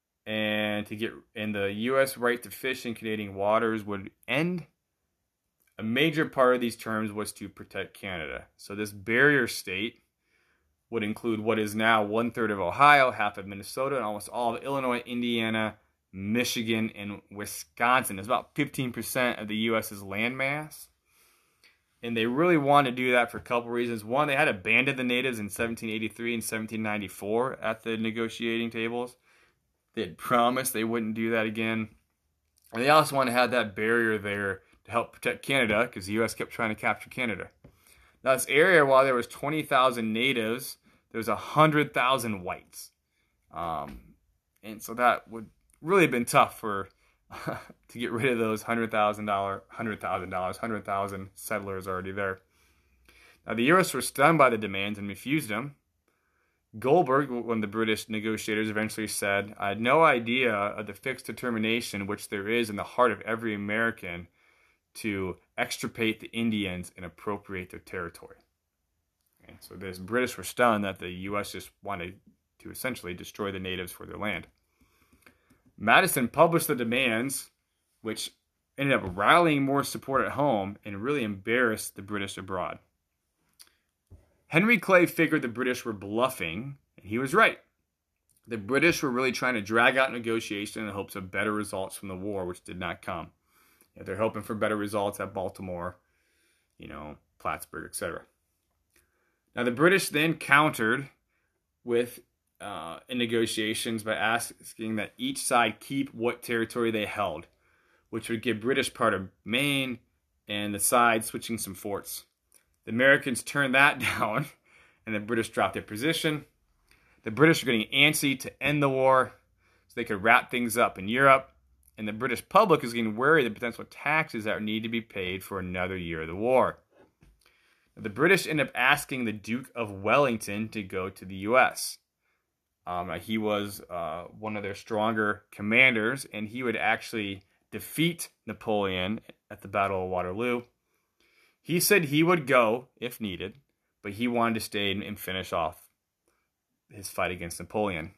and the U.S. right to fish in Canadian waters would end. A major part of these terms was to protect Canada. So this barrier state would include what is now 1/3 of Ohio, half of Minnesota, and almost all of Illinois, Indiana, Michigan, and Wisconsin. It's about 15% of the U.S.'s landmass. And they really wanted to do that for a couple reasons. One, they had abandoned the natives in 1783 and 1794 at the negotiating tables. They had promised they wouldn't do that again. And they also wanted to have that barrier there to help protect Canada, because the U.S. kept trying to capture Canada. Now, this area, while there was 20,000 natives, there was 100,000 whites. And so that would really have been tough for to get rid of those 100,000 settlers already there. Now, the U.S. were stunned by the demands and refused them. Goldberg, one of the British negotiators, eventually said, "I had no idea of the fixed determination which there is in the heart of every American to extirpate the Indians and appropriate their territory." Okay, so the British were stunned that the U.S. just wanted to essentially destroy the natives for their land. Madison published the demands, which ended up rallying more support at home and really embarrassed the British abroad. Henry Clay figured the British were bluffing, and he was right. The British were really trying to drag out negotiation in the hopes of better results from the war, which did not come. They're hoping for better results at Baltimore, Plattsburgh, etc. Now, the British then countered with in negotiations by asking that each side keep what territory they held, which would give British part of Maine and the side switching some forts. The Americans turned that down, and the British dropped their position. The British were getting antsy to end the war so they could wrap things up in Europe, and the British public is getting worried of the potential taxes that would need to be paid for another year of the war. The British end up asking the Duke of Wellington to go to the U.S. He was one of their stronger commanders, and he would actually defeat Napoleon at the Battle of Waterloo. He said he would go if needed, but he wanted to stay and finish off his fight against Napoleon.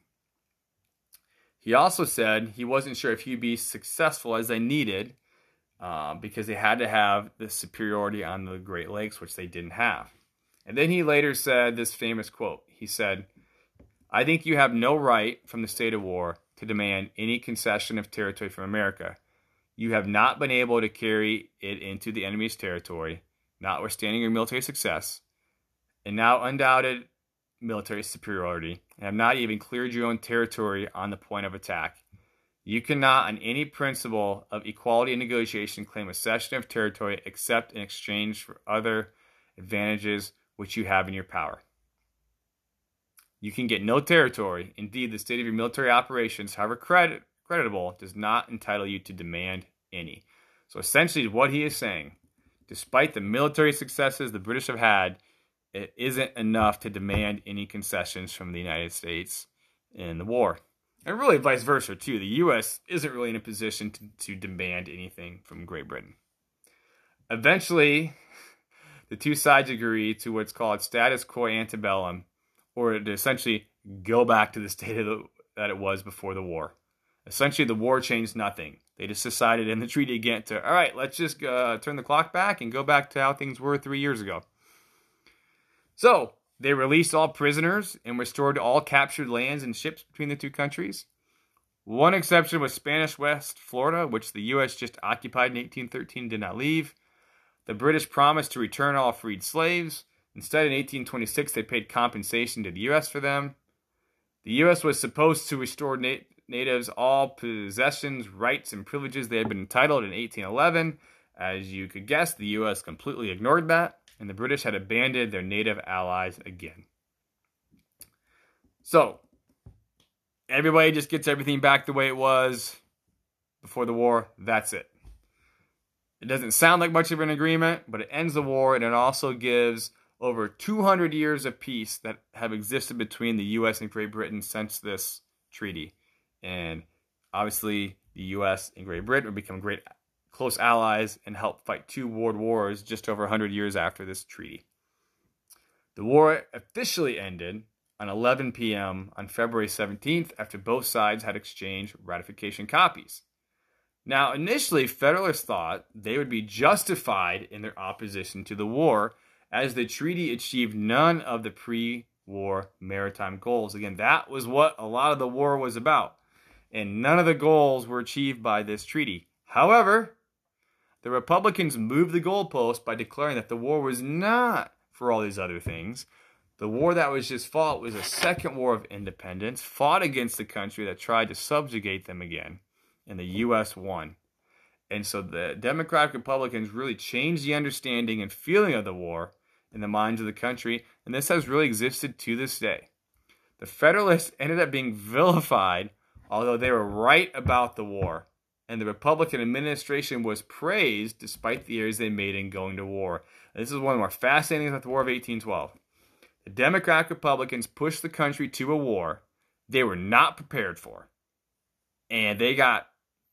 He also said he wasn't sure if he'd be successful as they needed, because they had to have the superiority on the Great Lakes, which they didn't have. And then he later said this famous quote. He said, "I think you have no right from the state of war to demand any concession of territory from America. You have not been able to carry it into the enemy's territory, notwithstanding your military success, and now undoubted military superiority, and have not even cleared your own territory on the point of attack. You cannot, on any principle of equality and negotiation, claim a cession of territory except in exchange for other advantages which you have in your power. You can get no territory. Indeed, the state of your military operations, however creditable, does not entitle you to demand any." So essentially what he is saying, despite the military successes the British have had, it isn't enough to demand any concessions from the United States in the war. And really vice versa, too. The U.S. isn't really in a position to demand anything from Great Britain. Eventually, the two sides agree to what's called status quo ante bellum, or to essentially go back to the state that it was before the war. Essentially, the war changed nothing. They just decided in the treaty again to, all right, let's just turn the clock back and go back to how things were 3 years ago. So, they released all prisoners and restored all captured lands and ships between the two countries. One exception was Spanish West Florida, which the U.S. just occupied in 1813 and did not leave. The British promised to return all freed slaves. Instead, in 1826, they paid compensation to the U.S. for them. The U.S. was supposed to restore natives all possessions, rights, and privileges they had been entitled in 1811. As you could guess, the U.S. completely ignored that, and the British had abandoned their native allies again. So, everybody just gets everything back the way it was before the war. That's it. It doesn't sound like much of an agreement, but it ends the war, and it also gives over 200 years of peace that have existed between the U.S. and Great Britain since this treaty. And obviously, the U.S. and Great Britain would become great close allies and help fight two world wars just over 100 years after this treaty. The war officially ended on 11 p.m. on February 17th after both sides had exchanged ratification copies. Now, initially, Federalists thought they would be justified in their opposition to the war, as the treaty achieved none of the pre-war maritime goals. Again, that was what a lot of the war was about, and none of the goals were achieved by this treaty. However, the Republicans moved the goalpost by declaring that the war was not for all these other things. The war that was just fought was a second war of independence, fought against the country that tried to subjugate them again, and the U.S. won. And so the Democratic Republicans really changed the understanding and feeling of the war in the minds of the country, and this has really existed to this day. The Federalists ended up being vilified, although they were right about the war, and the Republican administration was praised despite the errors they made in going to war. And this is one of the more fascinating things about the War of 1812. The Democratic Republicans pushed the country to a war they were not prepared for, and they got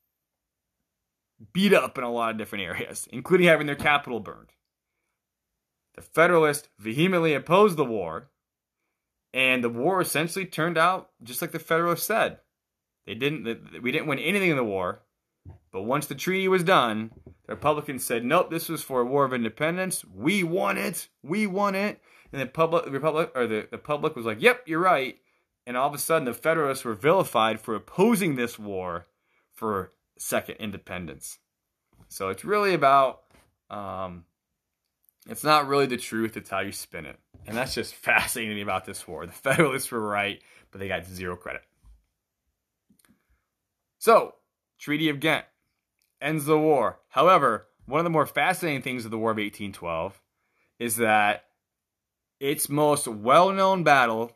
beat up in a lot of different areas, including having their capital burned. The Federalists vehemently opposed the war, and the war essentially turned out just like the Federalists said. We didn't win anything in the war, but once the treaty was done, the Republicans said, nope, this was for a war of independence. We won it. We won it. And the public was like, yep, you're right. And all of a sudden, the Federalists were vilified for opposing this war for second independence. So it's really about, it's not really the truth, it's how you spin it. And that's just fascinating about this war. The Federalists were right, but they got zero credit. So, Treaty of Ghent ends the war. However, one of the more fascinating things of the War of 1812 is that its most well-known battle,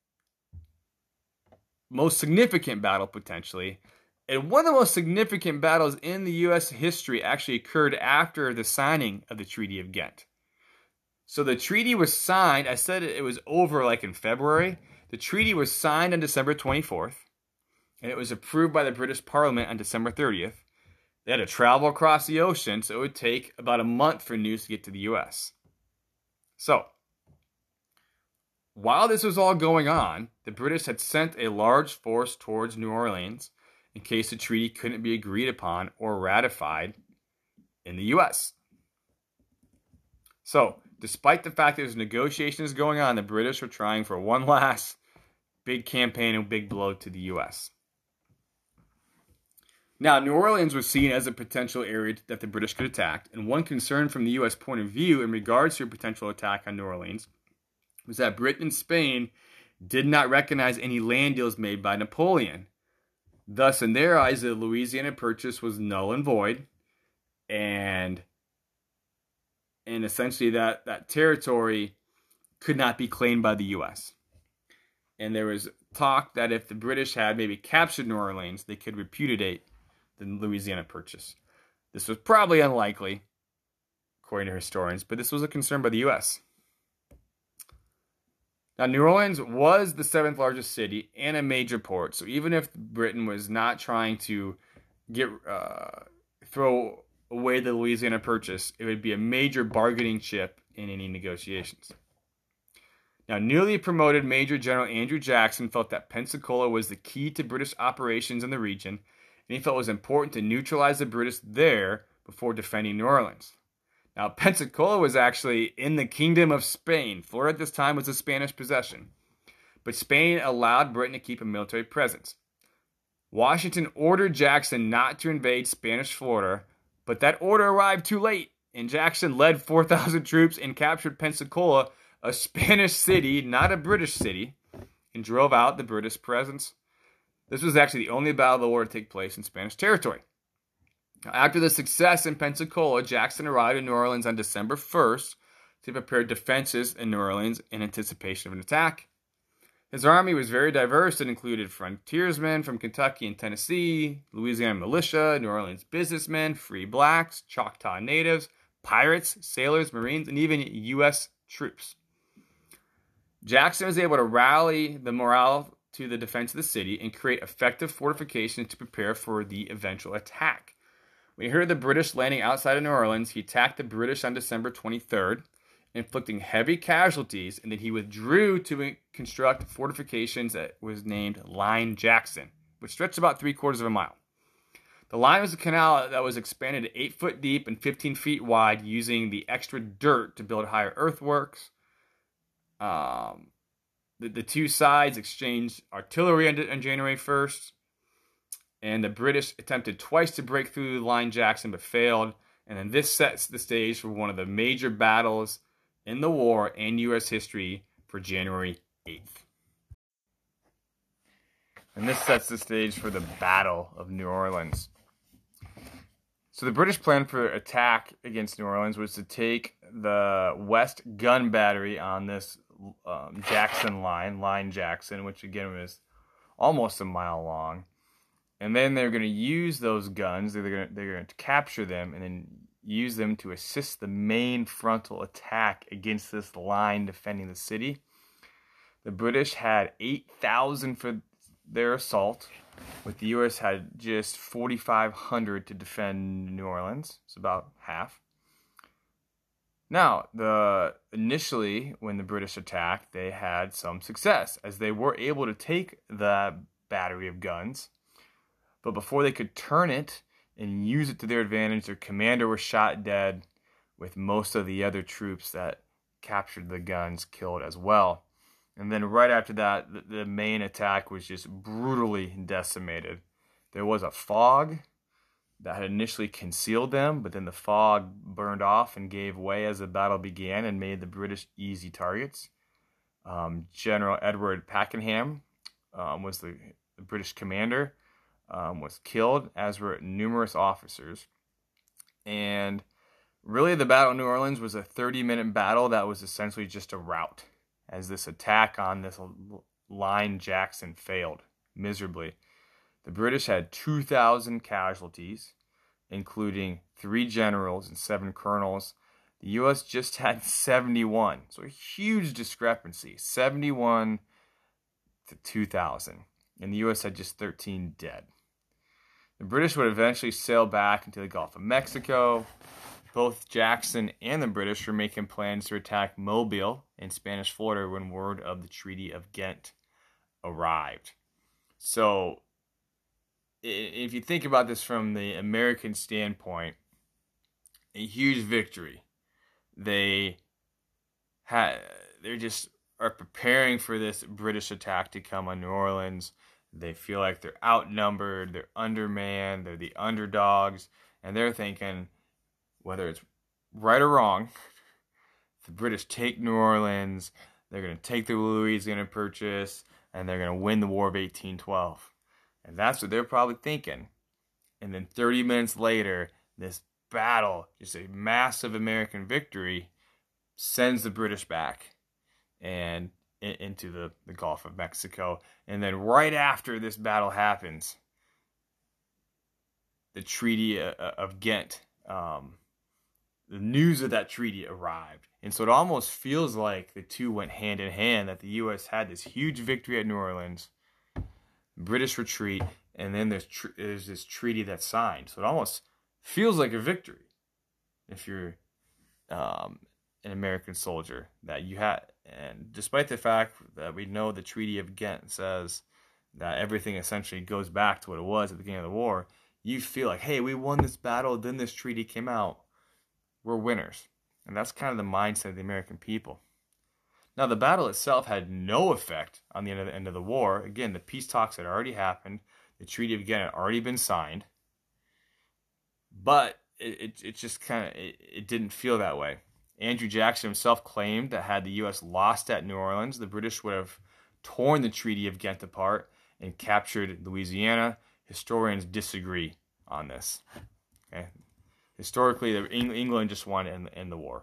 most significant battle potentially, and one of the most significant battles in the U.S. history actually occurred after the signing of the Treaty of Ghent. So the treaty was signed, I said it was over like in February. The treaty was signed on December 24th, and it was approved by the British Parliament on December 30th. They had to travel across the ocean, so it would take about a month for news to get to the U.S. So, while this was all going on, the British had sent a large force towards New Orleans in case the treaty couldn't be agreed upon or ratified in the U.S. So, despite the fact that there's negotiations going on, the British were trying for one last big campaign and big blow to the U.S. Now, New Orleans was seen as a potential area that the British could attack, and one concern from the U.S. point of view in regards to a potential attack on New Orleans was that Britain and Spain did not recognize any land deals made by Napoleon. Thus, in their eyes, the Louisiana Purchase was null and void, and essentially that territory could not be claimed by the U.S. And there was talk that if the British had maybe captured New Orleans, they could repudiate the Louisiana Purchase. This was probably unlikely, according to historians, but this was a concern by the U.S. Now, New Orleans was the 7th largest city and a major port, so even if Britain was not trying to throw away the Louisiana Purchase, it would be a major bargaining chip in any negotiations. Now, newly promoted Major General Andrew Jackson felt that Pensacola was the key to British operations in the region, and he felt it was important to neutralize the British there before defending New Orleans. Now, Pensacola was actually in the Kingdom of Spain. Florida at this time was a Spanish possession, but Spain allowed Britain to keep a military presence. Washington ordered Jackson not to invade Spanish Florida, but that order arrived too late, and Jackson led 4,000 troops and captured Pensacola, a Spanish city, not a British city, and drove out the British presence. This was actually the only battle of the war to take place in Spanish territory. Now, after the success in Pensacola, Jackson arrived in New Orleans on December 1st to prepare defenses in New Orleans in anticipation of an attack. His army was very diverse. It included frontiersmen from Kentucky and Tennessee, Louisiana militia, New Orleans businessmen, free blacks, Choctaw natives, pirates, sailors, Marines, and even U.S. troops. Jackson was able to rally the morale to the defense of the city and create effective fortifications to prepare for the eventual attack. When he heard the British landing outside of New Orleans, he attacked the British on December 23rd, inflicting heavy casualties, and then he withdrew to construct fortifications that was named Line Jackson, which stretched about 3/4 of a mile. The line was a canal that was expanded to 8 foot deep and 15 feet wide, using the extra dirt to build higher earthworks. The two sides exchanged artillery on January 1st, and the British attempted twice to break through the line Jackson, but failed. And then this sets the stage for one of the major battles in the war and U.S. history for January 8th. And this sets the stage for the Battle of New Orleans. So the British plan for attack against New Orleans was to take the West Gun Battery on this Jackson line Jackson, which again was almost a mile long. And then they're going to use those guns, they're going to capture them and then use them to assist the main frontal attack against this line defending the city. The British had 8,000 for their assault, with the U.S. had just 4,500 to defend New Orleans. It's about half. Now, initially, when the British attacked, they had some success, as they were able to take the battery of guns. But before they could turn it and use it to their advantage, their commander was shot dead, with most of the other troops that captured the guns killed as well. And then right after that, the main attack was just brutally decimated. There was a fog that had initially concealed them, but then the fog burned off and gave way as the battle began and made the British easy targets. General Edward Pakenham was the British commander, was killed, as were numerous officers. And really, the Battle of New Orleans was a 30-minute battle that was essentially just a rout, as this attack on this line Jackson failed miserably. The British had 2,000 casualties, including 3 generals and 7 colonels. The U.S. just had 71, so a huge discrepancy, 71 to 2,000. And the U.S. had just 13 dead. The British would eventually sail back into the Gulf of Mexico. Both Jackson and the British were making plans to attack Mobile in Spanish Florida when word of the Treaty of Ghent arrived. So, if you think about this from the American standpoint, a huge victory. They just are preparing for this British attack to come on New Orleans. They feel like they're outnumbered, they're undermanned, they're the underdogs, and they're thinking, whether it's right or wrong, if the British take New Orleans, they're going to take the Louisiana Purchase, and they're going to win the War of 1812. And that's what they're probably thinking. And then 30 minutes later, this battle, just a massive American victory, sends the British back and into the Gulf of Mexico. And then right after this battle happens, the Treaty of Ghent, the news of that treaty arrived. And so it almost feels like the two went hand in hand, that the U.S. had this huge victory at New Orleans, British retreat, and then there's this treaty that's signed. So it almost feels like a victory if you're an American soldier that you had. And despite the fact that we know the Treaty of Ghent says that everything essentially goes back to what it was at the beginning of the war, you feel like, hey, we won this battle, then this treaty came out. We're winners. And that's kind of the mindset of the American people. Now, the battle itself had no effect on the end of the war. Again, the peace talks had already happened. The Treaty of Ghent had already been signed. But it just kind of, it didn't feel that way. Andrew Jackson himself claimed that had the U.S. lost at New Orleans, the British would have torn the Treaty of Ghent apart and captured Louisiana. Historians disagree on this. Okay? Historically, England just wanted to end the war.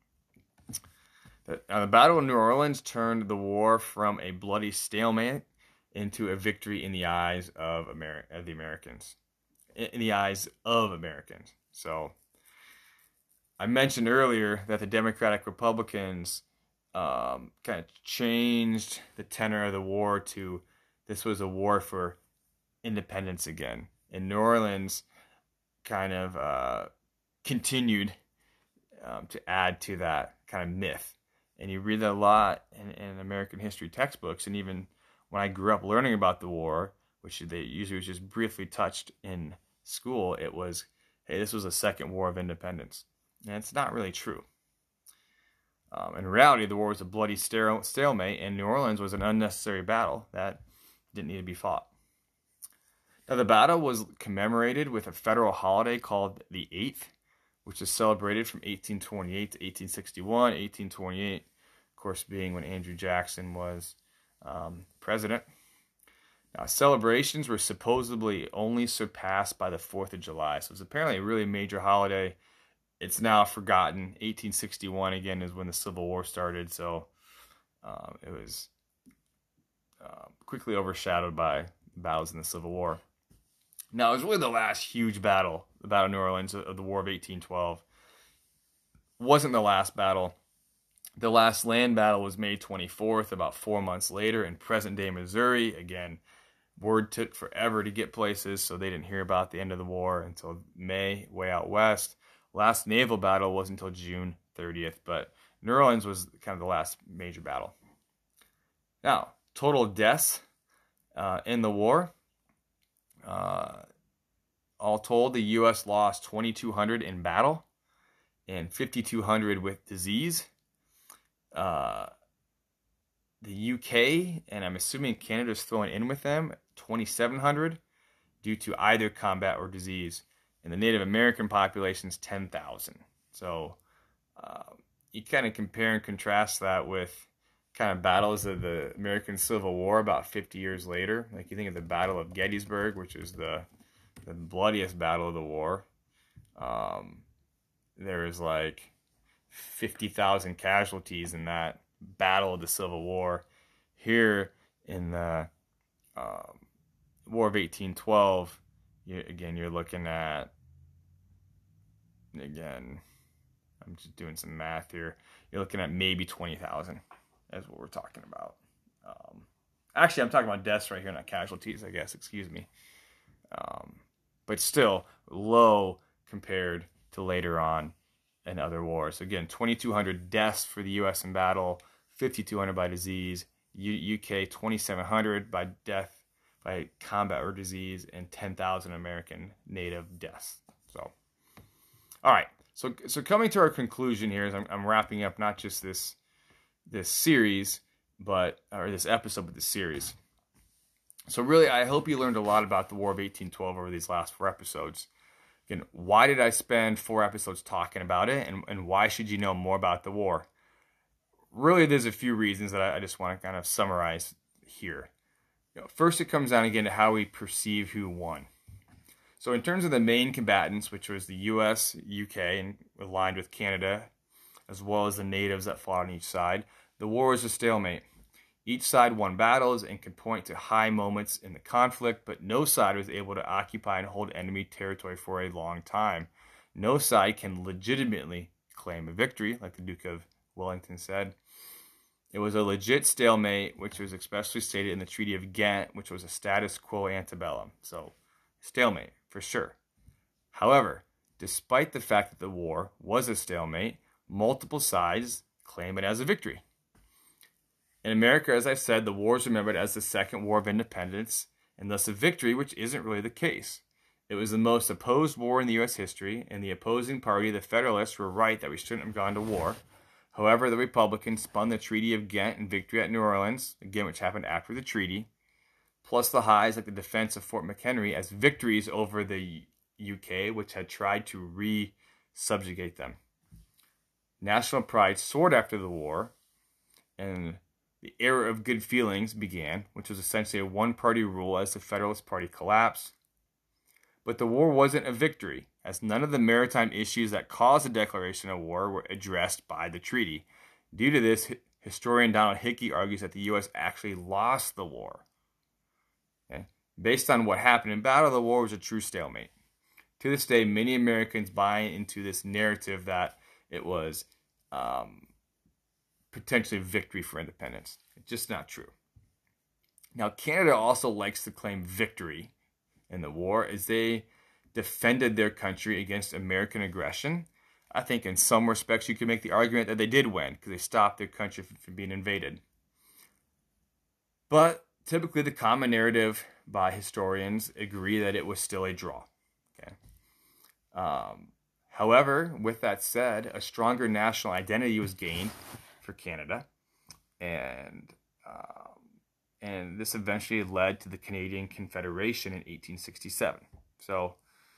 Now, the Battle of New Orleans turned the war from a bloody stalemate into a victory in the eyes of the Americans. In the eyes of Americans. So, I mentioned earlier that the Democratic Republicans kind of changed the tenor of the war to this was a war for independence again. And New Orleans kind of continued to add to that kind of myth. And you read that a lot in American history textbooks, and even when I grew up learning about the war, which they usually was just briefly touched in school, it was, hey, this was a second war of independence. And it's not really true. In reality, the war was a bloody stalemate, and New Orleans was an unnecessary battle that didn't need to be fought. Now, the battle was commemorated with a federal holiday called the 8th, which is celebrated from 1828 to 1861. 1828, of course, being when Andrew Jackson was president. Now, celebrations were supposedly only surpassed by the 4th of July, so it's apparently a really major holiday. It's now forgotten. 1861, again, is when the Civil War started, so it was quickly overshadowed by battles in the Civil War. Now, it was really the last huge battle, the Battle of New Orleans of the War of 1812. It wasn't the last battle. The last land battle was May 24th, about 4 months later, in present-day Missouri. Again, word took forever to get places, so they didn't hear about the end of the war until May, way out west. Last naval battle was until June 30th, but New Orleans was kind of the last major battle. Now, total deaths in the war. All told, the U.S. lost 2,200 in battle and 5,200 with disease. The UK, and I'm assuming Canada's throwing in with them, 2,700 due to either combat or disease. And the Native American population's 10,000. So you kind of compare and contrast that with kind of battles of the American Civil War about 50 years later. Like you think of the Battle of Gettysburg, which is the bloodiest battle of the war. There was like 50,000 casualties in that battle of the Civil War. Here in the War of 1812, you're looking at, again, I'm just doing some math here. You're looking at maybe 20,000. That's what we're talking about. Actually, I'm talking about deaths right here, not casualties, I guess. Excuse me. But still low compared to later on in other wars. Again, 2,200 deaths for the U.S. in battle, 5,200 by disease. UK, 2,700 by death, by combat or disease, and 10,000 American native deaths. So, all right. So coming to our conclusion here, as I'm wrapping up not just this series, or this episode, but this series. So really, I hope you learned a lot about the War of 1812 over these last 4 episodes. Again, why did I spend 4 episodes talking about it, and why should you know more about the war? Really, there's a few reasons that I just want to kind of summarize here. First, it comes down again to how we perceive who won. So in terms of the main combatants, which was the U.S., UK, and aligned with Canada, as well as the natives that fought on each side, the war was a stalemate. Each side won battles and could point to high moments in the conflict, but no side was able to occupy and hold enemy territory for a long time. No side can legitimately claim a victory, like the Duke of Wellington said. It was a legit stalemate, which was especially stated in the Treaty of Ghent, which was a status quo antebellum. So, stalemate, for sure. However, despite the fact that the war was a stalemate, multiple sides claim it as a victory. In America, as I said, the war is remembered as the Second War of Independence, and thus a victory, which isn't really the case. It was the most opposed war in the U.S. history, and the opposing party, the Federalists, were right that we shouldn't have gone to war. However, the Republicans spun the Treaty of Ghent and victory at New Orleans, again, which happened after the treaty, plus the highs like the defense of Fort McHenry as victories over the UK, which had tried to re-subjugate them. National pride soared after the war, and the era of good feelings began, which was essentially a one-party rule as the Federalist Party collapsed. But the war wasn't a victory, as none of the maritime issues that caused the declaration of war were addressed by the treaty. Due to this, historian Donald Hickey argues that the U.S. actually lost the war. Okay? Based on what happened in battle, the war was a true stalemate. To this day, many Americans buy into this narrative that it was potentially a victory for independence. It's just not true. Now, Canada also likes to claim victory in the war as they defended their country against American aggression. I think in some respects you could make the argument that they did win because they stopped their country from being invaded. But typically the common narrative by historians agree that it was still a draw. However, with that said, a stronger national identity was gained for Canada, and this eventually led to the Canadian Confederation in 1867. So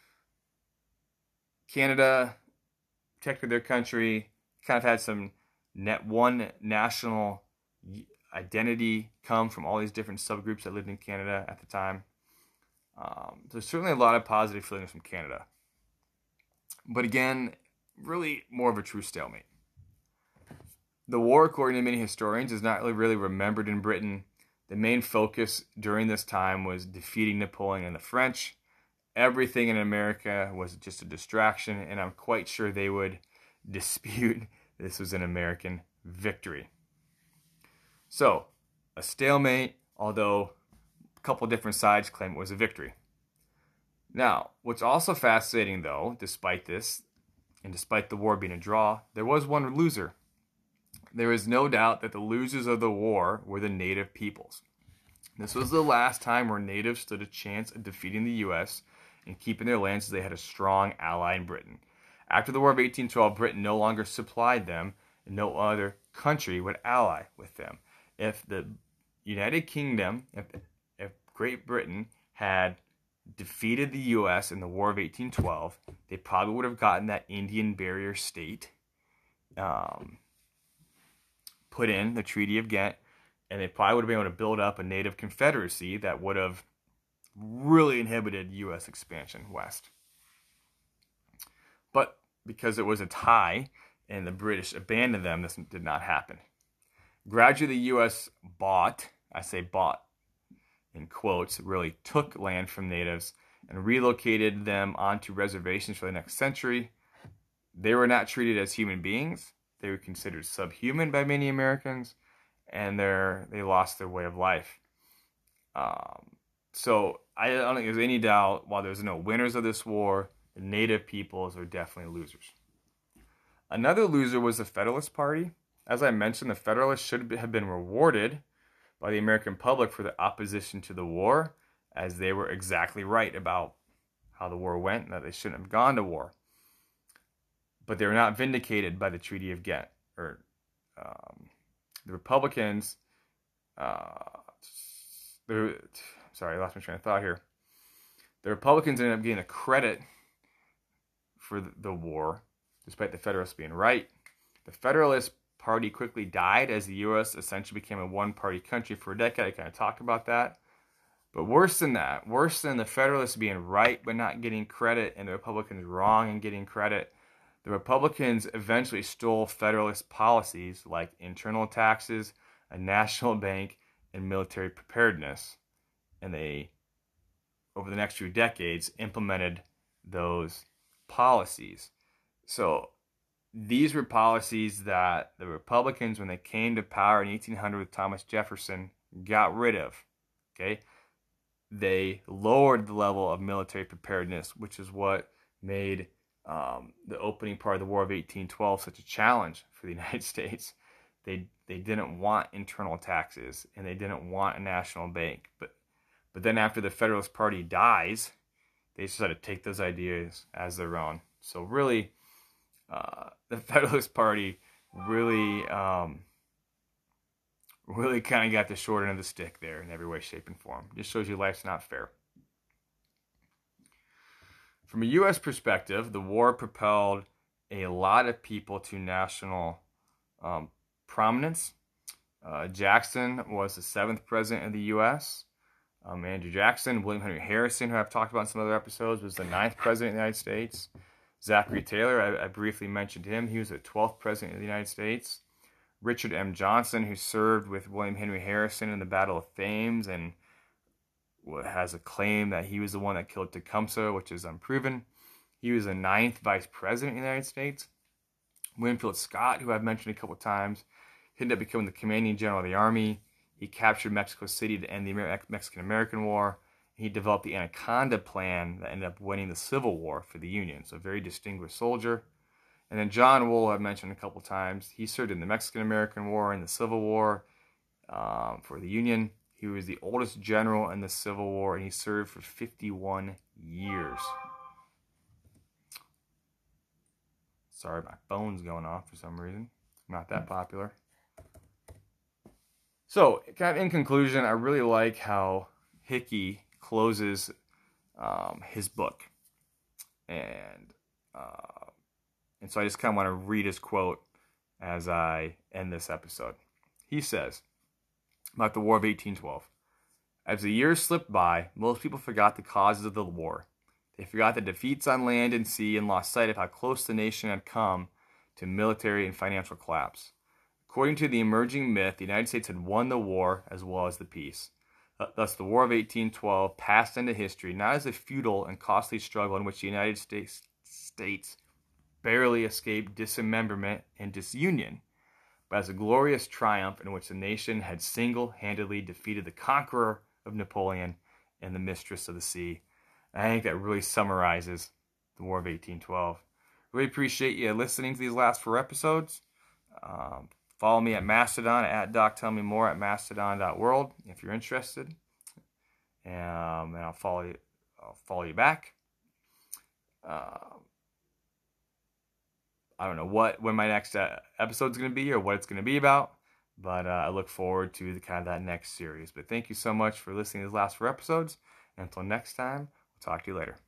Canada protected their country, kind of had some one national identity come from all these different subgroups that lived in Canada at the time. There's certainly a lot of positive feelings from Canada. But again, really more of a true stalemate. The war, according to many historians, is not really remembered in Britain. The main focus during this time was defeating Napoleon and the French. Everything in America was just a distraction, and I'm quite sure they would dispute this was an American victory. So, a stalemate, although a couple different sides claim it was a victory. Now, what's also fascinating, though, despite this, and despite the war being a draw, there was one loser. There is no doubt that the losers of the war were the native peoples. This was the last time where natives stood a chance of defeating the U.S. and keeping their lands, as they had a strong ally in Britain. After the War of 1812, Britain no longer supplied them, and no other country would ally with them. If the United Kingdom, if Great Britain had defeated the U.S. in the War of 1812, they probably would have gotten that Indian Barrier State put in, the Treaty of Ghent, and they probably would have been able to build up a native confederacy that would have really inhibited U.S. expansion west. But because it was a tie and the British abandoned them, this did not happen. Gradually, the U.S. bought, I say bought in quotes, really took land from natives and relocated them onto reservations for the next century. They were not treated as human beings. They were considered subhuman by many Americans, and they lost their way of life. So I don't think there's any doubt, while there's no winners of this war, the native peoples are definitely losers. Another loser was the Federalist Party. As I mentioned, the Federalists should have been rewarded by the American public for their opposition to the war, as they were exactly right about how the war went and that they shouldn't have gone to war. But they were not vindicated by the Treaty of Ghent. The Republicans, sorry, I lost my train of thought here. The Republicans ended up getting the credit for the war, despite the Federalists being right. The Federalist Party quickly died as the U.S. essentially became a one-party country for a decade. I kind of talked about that. But worse than that, worse than the Federalists being right but not getting credit and the Republicans wrong and getting credit, the Republicans eventually stole Federalist policies like internal taxes, a national bank, and military preparedness. And they, over the next few decades, implemented those policies. So these were policies that the Republicans, when they came to power in 1800 with Thomas Jefferson, got rid of. Okay, they lowered the level of military preparedness, which is what made the opening part of the War of 1812 such a challenge for the United States. They didn't want internal taxes, and they didn't want a national bank. But then after the Federalist Party dies, they decided to take those ideas as their own. So really, the Federalist Party really kind of got the short end of the stick there in every way, shape, and form. Just shows you life's not fair. From a U.S. perspective, the war propelled a lot of people to national prominence. Jackson was the 7th president of the U.S. Andrew Jackson. William Henry Harrison, who I've talked about in some other episodes, was the 9th president of the United States. Zachary Taylor, I briefly mentioned him. He was the 12th president of the United States. Richard M. Johnson, who served with William Henry Harrison in the Battle of Thames and has a claim that he was the one that killed Tecumseh, which is unproven. He was the 9th vice president of the United States. Winfield Scott, who I've mentioned a couple times, ended up becoming the commanding general of the army. He captured Mexico City to end the Mexican-American War. He developed the Anaconda Plan that ended up winning the Civil War for the Union. So a very distinguished soldier. And then John Wool, I've mentioned a couple times. He served in the Mexican-American War and the Civil War for the Union. He was the oldest general in the Civil War, and he served for 51 years. Sorry, my phone's going off for some reason. Not that popular. So, kind of in conclusion, I really like how Hickey closes his book. And so I just kind of want to read his quote as I end this episode. He says about the War of 1812, "As the years slipped by, most people forgot the causes of the war. They forgot the defeats on land and sea and lost sight of how close the nation had come to military and financial collapse. According to the emerging myth, the United States had won the war as well as the peace. Thus, the War of 1812 passed into history not as a futile and costly struggle in which the United States barely escaped dismemberment and disunion, but as a glorious triumph in which the nation had single-handedly defeated the conqueror of Napoleon and the mistress of the sea." I think that really summarizes the War of 1812. Really appreciate you listening to these last 4 episodes. Follow me at Mastodon at DocTellMeMore at mastodon.world if you're interested. And I'll follow you back. I don't know when my next episode's going to be or what it's going to be about, but I look forward to that next series. But thank you so much for listening to these last 4 episodes. And until next time, we'll talk to you later.